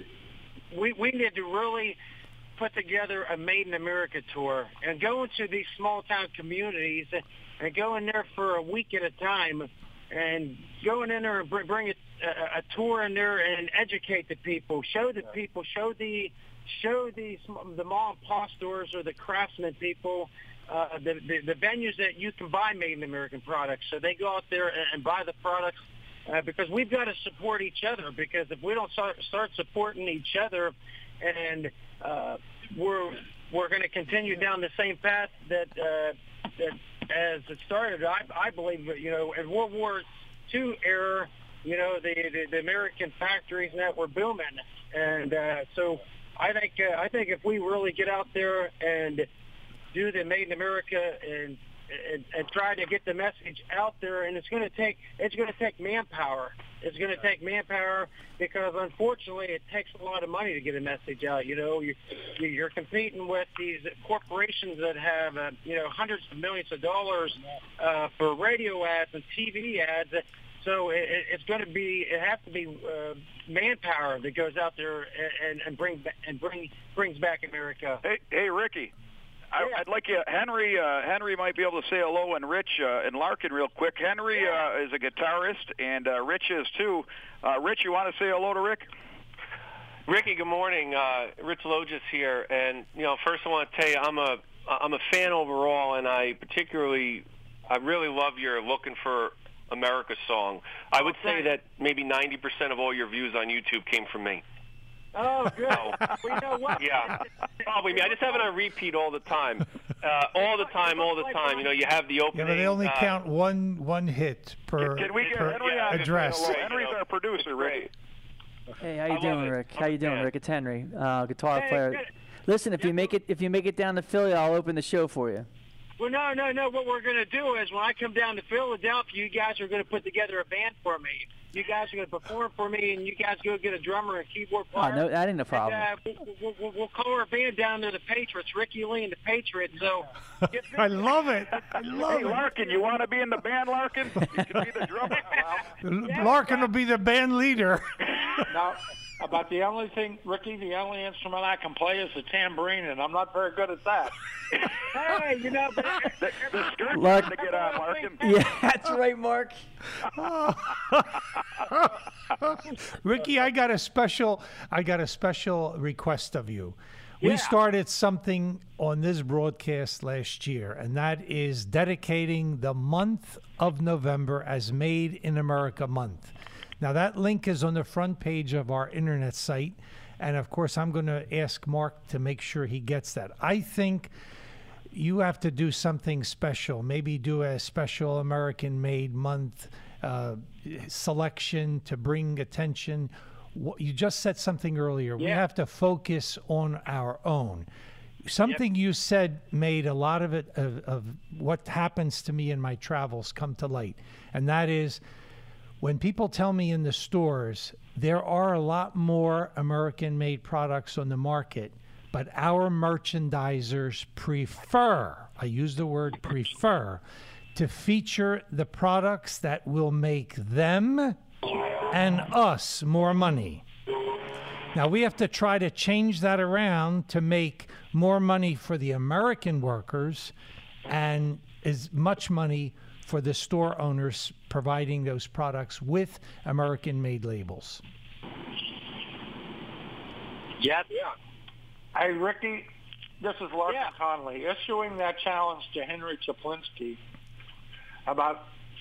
Speaker 9: we we need to really put together a Made in America tour and go into these small town communities and, and go in there for a week at a time and going in there and bring, bring a, a, a tour in there and educate the people, show the people, show the show the the mom and pop stores or the craftsman people uh, the, the the venues that you can buy Made in American products, so they go out there and, and buy the products. Uh, because we've got to support each other. Because if we don't start, start supporting each other, and uh, we're we're going to continue down the same path that uh, that as it started. I, I believe that, you know, in World War Two era, you know, the, the, the American factories that were booming, and uh, so I think uh, I think if we really get out there and do the Made in America and And, and try to get the message out there, and it's going to take it's going to take manpower. It's going to take manpower because unfortunately it takes a lot of money to get a message out. You know, you, you're competing with these corporations that have uh, you know hundreds of millions of dollars uh, for radio ads and T V ads. So it, it's going to be it has to be uh, manpower that goes out there and, and, and bring and bring brings back America.
Speaker 6: Hey, hey, Ricky. I, I'd like you, Henry. Uh, Henry might be able to say hello, and Rich uh, and Larkin, real quick. Henry uh, is a guitarist, and uh, Rich is too. Uh, Rich, you want to say hello to Rick?
Speaker 7: Ricky, good morning. Uh, Rich Logis here, and you know, first I want to tell you, I'm a I'm a fan overall, and I particularly, I really love your "Looking for America" song. I would say that maybe ninety percent of all your views on YouTube came from me.
Speaker 9: Oh, good.
Speaker 7: Oh.
Speaker 9: Well, you know what?
Speaker 7: Yeah, probably me. I just have it on repeat all the time, uh, all the time, all the time. You know, you have the opening.
Speaker 5: Yeah, but they only
Speaker 7: uh,
Speaker 5: count one one hit per,
Speaker 6: can we get
Speaker 5: per
Speaker 6: Henry
Speaker 7: yeah,
Speaker 5: address.
Speaker 6: Henry's our producer, Rick.
Speaker 11: Hey, how you
Speaker 7: I
Speaker 11: doing,
Speaker 7: love it.
Speaker 11: Rick? How you doing,
Speaker 7: Yeah.
Speaker 11: Rick? It's Henry, uh, guitar
Speaker 9: Hey,
Speaker 11: player.
Speaker 9: good.
Speaker 11: Listen, if you make it, if you make it down to Philly, I'll open the show for you.
Speaker 9: Well, no, no, no. What we're going to do is when I come down to Philadelphia, you guys are going to put together a band for me. You guys are going to perform for me, and you guys go get a drummer and keyboard player.
Speaker 11: Oh, no, that ain't a problem.
Speaker 9: And, uh, we'll, we'll, we'll call our band down to the Patriots, Ricky Lee and the Patriots. So, get
Speaker 5: I love it. I love
Speaker 6: Hey,
Speaker 5: it.
Speaker 6: Larkin, you want to be in the band, Larkin? You can be the drummer.
Speaker 5: Larkin will be the band leader.
Speaker 8: Now, about the only thing, Ricky, the only instrument I can play is the tambourine, and I'm not very good at that.
Speaker 9: Hey, you know, but
Speaker 6: the, the skirt
Speaker 11: Lark-
Speaker 6: to get on, Larkin.
Speaker 11: Yeah, that's right, Mark.
Speaker 5: Ricky, I got a special I got a special request of you. We
Speaker 9: Yeah.
Speaker 5: started something on this broadcast last year, and that is dedicating the month of November as Made in America month. Now, that link is on the front page of our internet site, and of course, I'm going to ask Mark to make sure he gets that. I think you have to do something special, maybe do a special American-made month uh, selection to bring attention. What- You just said something earlier. We
Speaker 9: Yeah.
Speaker 5: have to focus on our own. Something you said made a lot of it, of, of what happens to me in my travels come to light, and that is when people tell me in the stores there are a lot more American-made products on the market, but our merchandisers prefer, I use the word prefer, to feature the products that will make them and us more money. Now, we have to try to change that around to make more money for the American workers and as much money for the store owners providing those products with American-made labels.
Speaker 8: Yep. Yeah. Hey, Ricky, this is Larkin
Speaker 9: Yeah.
Speaker 8: Connolly. Issuing that challenge to Henry Chaplinsky about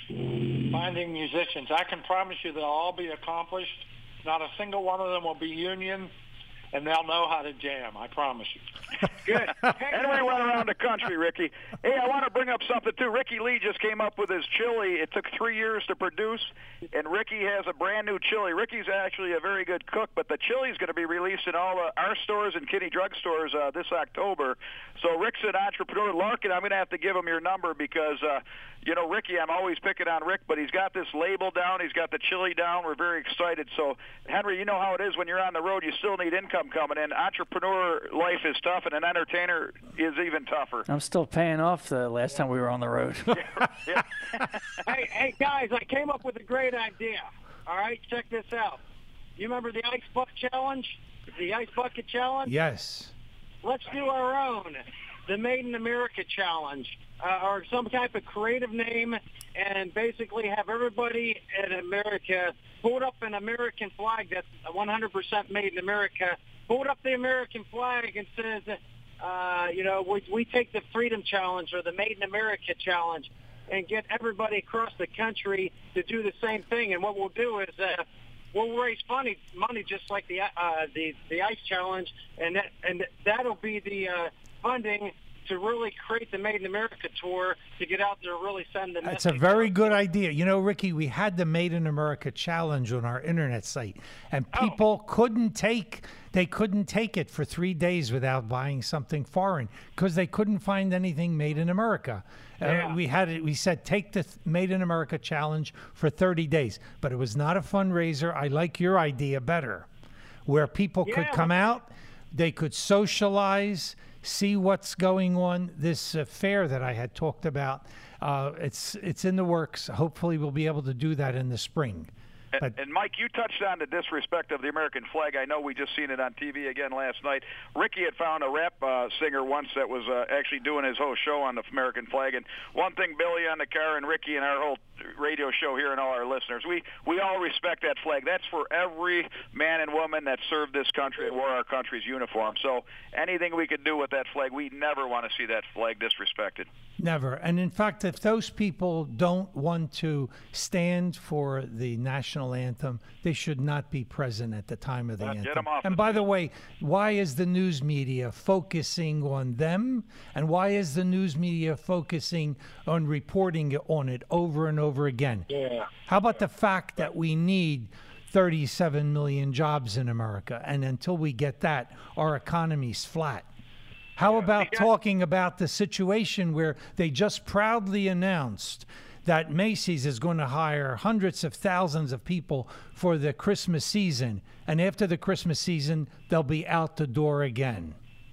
Speaker 8: finding musicians. I can promise you they'll all be accomplished. Not a single one of them will be union, and they'll know how to jam. I promise you.
Speaker 6: Good. Henry went around the country, Ricky. Hey, I want to bring up something, too. Ricky Lee just came up with his chili. It took three years to produce, and Ricky has a brand-new chili. Ricky's actually a very good cook, but the chili's going to be released in all uh, our stores and Kitty Drug stores uh, this October. So Rick's an entrepreneur. Larkin, I'm going to have to give him your number because, uh, you know, Ricky, I'm always picking on Rick, but he's got this label down. He's got the chili down. We're very excited. So, Henry, you know how it is when you're on the road. You still need income coming in. Entrepreneur life is tough, and an entertainer is even tougher.
Speaker 11: I'm still paying off the last time we were on the road.
Speaker 6: yeah.
Speaker 9: hey, hey, guys, I came up with a great idea. All right, check this out. You remember the Ice Bucket Challenge? The Ice Bucket Challenge?
Speaker 5: Yes.
Speaker 9: Let's do our own, the Made in America Challenge, uh, or some type of creative name, and basically have everybody in America hold up an American flag that's one hundred percent made in America. Hold up the American flag and says, uh, you know, we, we take the Freedom Challenge or the Made in America Challenge and get everybody across the country to do the same thing. And what we'll do is uh, we'll raise money, money just like the uh, the the Ice Challenge, and that and that'll be the uh, funding to really create the Made in America tour to get out there and really send the
Speaker 5: That's
Speaker 9: message.
Speaker 5: a very good idea. You know, Ricky, we had the Made in America Challenge on our internet site, and people oh. couldn't take they couldn't take it for three days without buying something foreign because they couldn't find anything made in America.
Speaker 9: Yeah.
Speaker 5: Uh, we had it. We said take the Made in America Challenge for thirty days, but it was not a fundraiser. I like your idea better, where people
Speaker 9: Yeah.
Speaker 5: could come out, they could socialize, see what's going on. This uh, fair that I had talked about, uh, it's it's in the works. Hopefully, we'll be able to do that in the spring.
Speaker 6: And,
Speaker 5: But
Speaker 6: and Mike, you touched on the disrespect of the American flag. I know we just seen it on T V again last night. Ricky had found a rap uh, singer once that was uh, actually doing his whole show on the American flag. And one thing, Billy on the car and Ricky and our whole radio show here and all our listeners, we, we all respect that flag. That's for every man and woman that served this country and wore our country's uniform. So anything we could do with that flag, we never want to see that flag disrespected.
Speaker 5: never. And in fact, if those people don't want to stand for the national anthem, they should not be present at the time of the
Speaker 6: Uh,
Speaker 5: anthem.
Speaker 6: get 'em off
Speaker 5: And
Speaker 6: the
Speaker 5: by the way, why is the news media focusing on them? And why is the news media focusing on reporting on it over and over again?
Speaker 10: Yeah.
Speaker 5: How about the fact that we need thirty-seven million jobs in America, and until we get that, our economy's flat? How about talking about the situation where they just proudly announced that Macy's is going to hire hundreds of thousands of people for the Christmas season, and after the Christmas season, they'll be out the door again?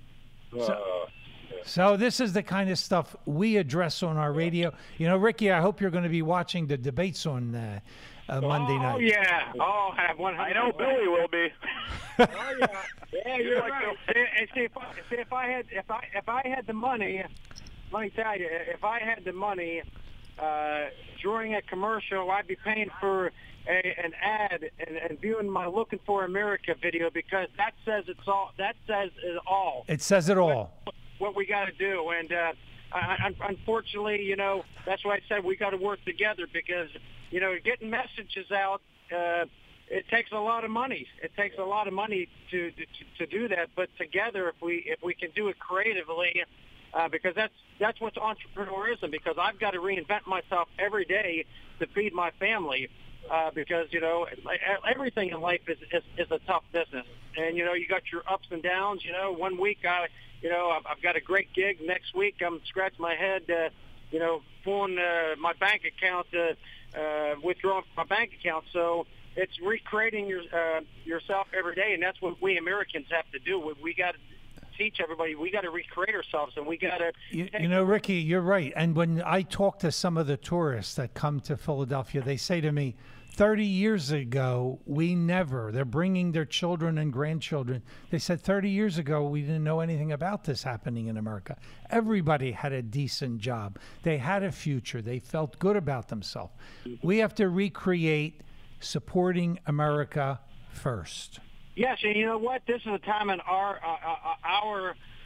Speaker 5: So, so this is the kind of stuff we address on our radio. You know, Ricky, I hope you're going to be watching the debates on uh, uh, Monday night.
Speaker 9: Oh, yeah. Oh, I have one hundred.
Speaker 6: I know Billy will be.
Speaker 9: Oh, yeah. Yeah, you're right. And see, if I, see, if I had, if I, if I had the money, let me tell you, if I had the money uh, during a commercial, I'd be paying for a, an ad and, and viewing my "Looking for America" video because that says it's all. That says it all.
Speaker 5: It says it all.
Speaker 9: What, what we got to do, and uh, I, unfortunately, you know, that's why I said we got to work together because, you know, getting messages out. Uh, It takes a lot of money. It takes a lot of money to, to to do that. But together, if we if we can do it creatively, uh, because that's that's what's entrepreneurism. Because I've got to reinvent myself every day to feed my family. Uh, because you know everything in life is, is is a tough business, and you know you got your ups and downs. You know, one week I, you know, I've, I've got a great gig. Next week I'm scratching my head. Uh, you know, pulling uh, my bank account, uh, uh, withdrawing from my bank account. So. It's recreating your, uh, yourself every day, and that's what we Americans have to do. We, we got to teach everybody. We got to recreate ourselves, and we got to.
Speaker 5: You, you know, Ricky, you're right. And when I talk to some of the tourists that come to Philadelphia, they say to me, thirty years ago, we never, they're bringing their children and grandchildren. They said thirty years ago, we didn't know anything about this happening in America. Everybody had a decent job. They had a future. They felt good about themselves. We have to recreate supporting America first.
Speaker 9: Yes, and you know what? This is a time in our uh, uh, our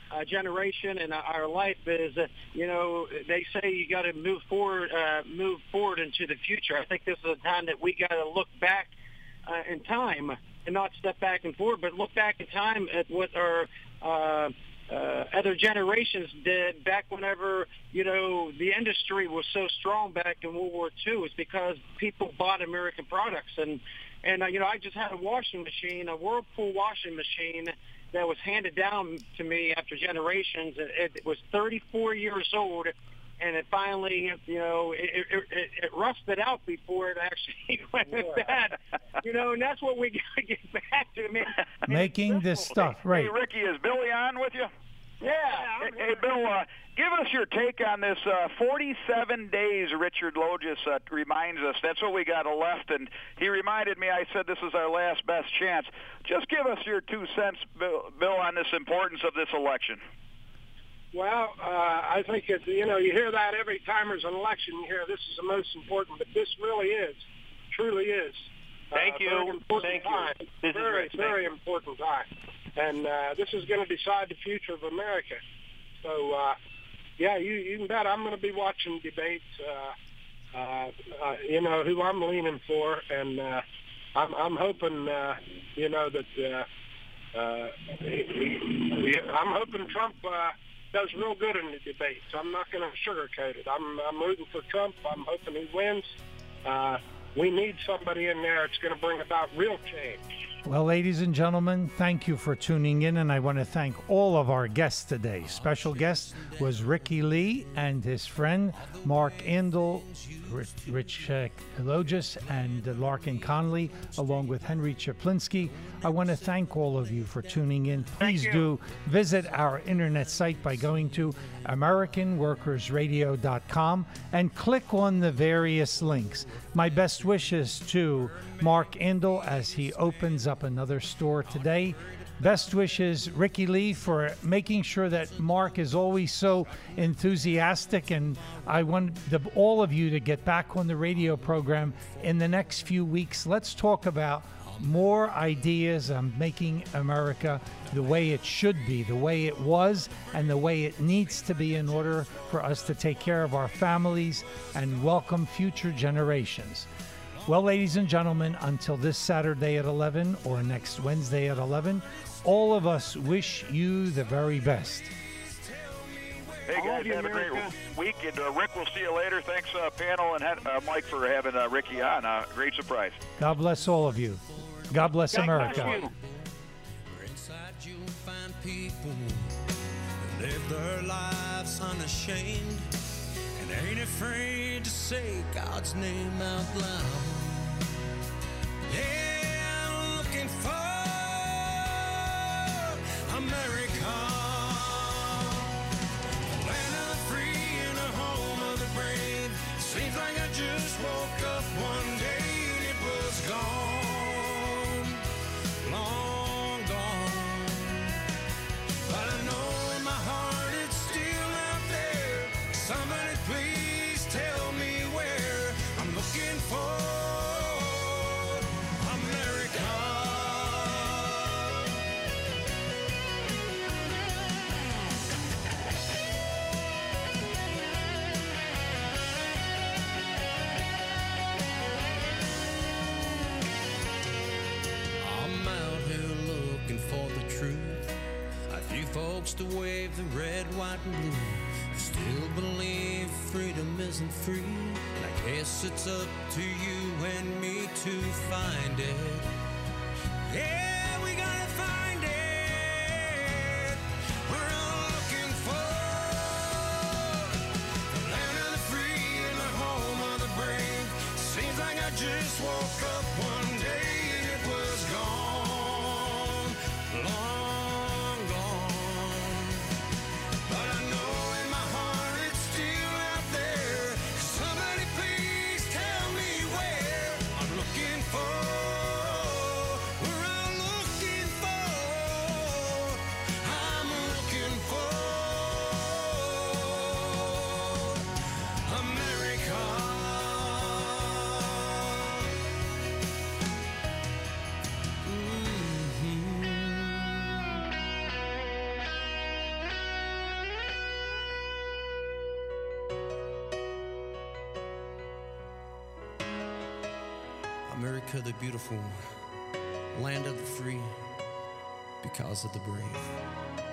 Speaker 9: uh, generation in our life is, uh, you know, they say you got to move forward, uh, move forward into the future. I think this is a time that we got to look back uh, in time and not step back and forward, but look back in time at what our uh, uh, other generations did back whenever, you know, the industry was so strong back in World War Two. It's because people bought American products. And, and uh, you know, I just had a washing machine, a Whirlpool washing machine that was handed down to me after generations. It, it was thirty-four years old, and it finally, you know, it, it, it, it rusted out before it actually went bad. You know, and that's what we got to get back to. I mean,
Speaker 5: making this stuff, right.
Speaker 6: Hey, Ricky, is Billy on with you?
Speaker 9: Yeah.
Speaker 6: Hey, hey Bill, uh, give us your take on this uh, forty-seven days Richard Logis uh, reminds us. That's what we got left, and he reminded me, I said this is our last best chance. Just give us your two cents, Bill, Bill on this importance of this election.
Speaker 10: Well, uh, I think, it, you know, you hear that every time there's an election. You hear this is the most important, but this really is, truly is.
Speaker 7: Thank
Speaker 10: uh,
Speaker 7: you.
Speaker 10: Very important
Speaker 7: Thank
Speaker 10: time.
Speaker 7: you. This
Speaker 10: very,
Speaker 7: is
Speaker 10: very important time. And uh, this is going to decide the future of America. So, uh, yeah, you, you can bet I'm going to be watching debates, uh, uh, uh, you know, who I'm leaning for. And uh, I'm, I'm hoping, uh, you know, that uh, uh, I'm hoping Trump uh, does real good in the debates. I'm not going to sugarcoat it. I'm, I'm rooting for Trump. I'm hoping he wins. Uh, we need somebody in there that's going to bring about real change.
Speaker 5: Well, ladies and gentlemen, thank you for tuning in, and I want to thank all of our guests today. Special guest was Ricky Lee and his friend Mark Andel, Rich, Rich uh, Logis, and uh, Larkin Conley, along with Henry Chaplinsky. I want to thank all of you for tuning in. Please do visit our internet site by going to American Workers Radio dot com and click on the various links. My best wishes to Mark Andel as he opens up another store today. Best wishes, Ricky Lee, for making sure that Mark is always so enthusiastic. And I want the, all of you to get back on the radio program in the next few weeks. Let's talk about more ideas on making America the way it should be, the way it was, and the way it needs to be in order for us to take care of our families and welcome future generations. Well, ladies and gentlemen, until this Saturday at eleven or next Wednesday at eleven, all of us wish you the very best.
Speaker 6: Hey, guys, have a great week. And uh, Rick, we'll see you later. Thanks, uh, panel, and uh, Mike, for having uh, Ricky on. Uh, great surprise.
Speaker 5: God bless all of you. God bless
Speaker 6: God
Speaker 5: America.
Speaker 6: bless you.
Speaker 12: Inside you'll find people who live their lives unashamed and ain't afraid to say God's name out loud. Yeah, I'm looking for America, the land of the free and the home of the brave. Seems like I just woke up one day and it was gone, long gone. But I know in my heart it's still out there. Somebody please tell me where I'm looking for America. I'm out here looking for the truth. A few folks to wave the red, white, and blue, who still believe freedom isn't free. And I guess it's up to you and me to find it. Yeah, we gotta find it. We're all looking for the land of the free and the home of the brave. Seems like I just woke up one day and it was gone, long gone. But I know in my heart it's still out there. Somebody please tell me where I'm looking for. We're all looking for. I'm looking for America.
Speaker 13: America the beautiful, land of the free, because of the brave.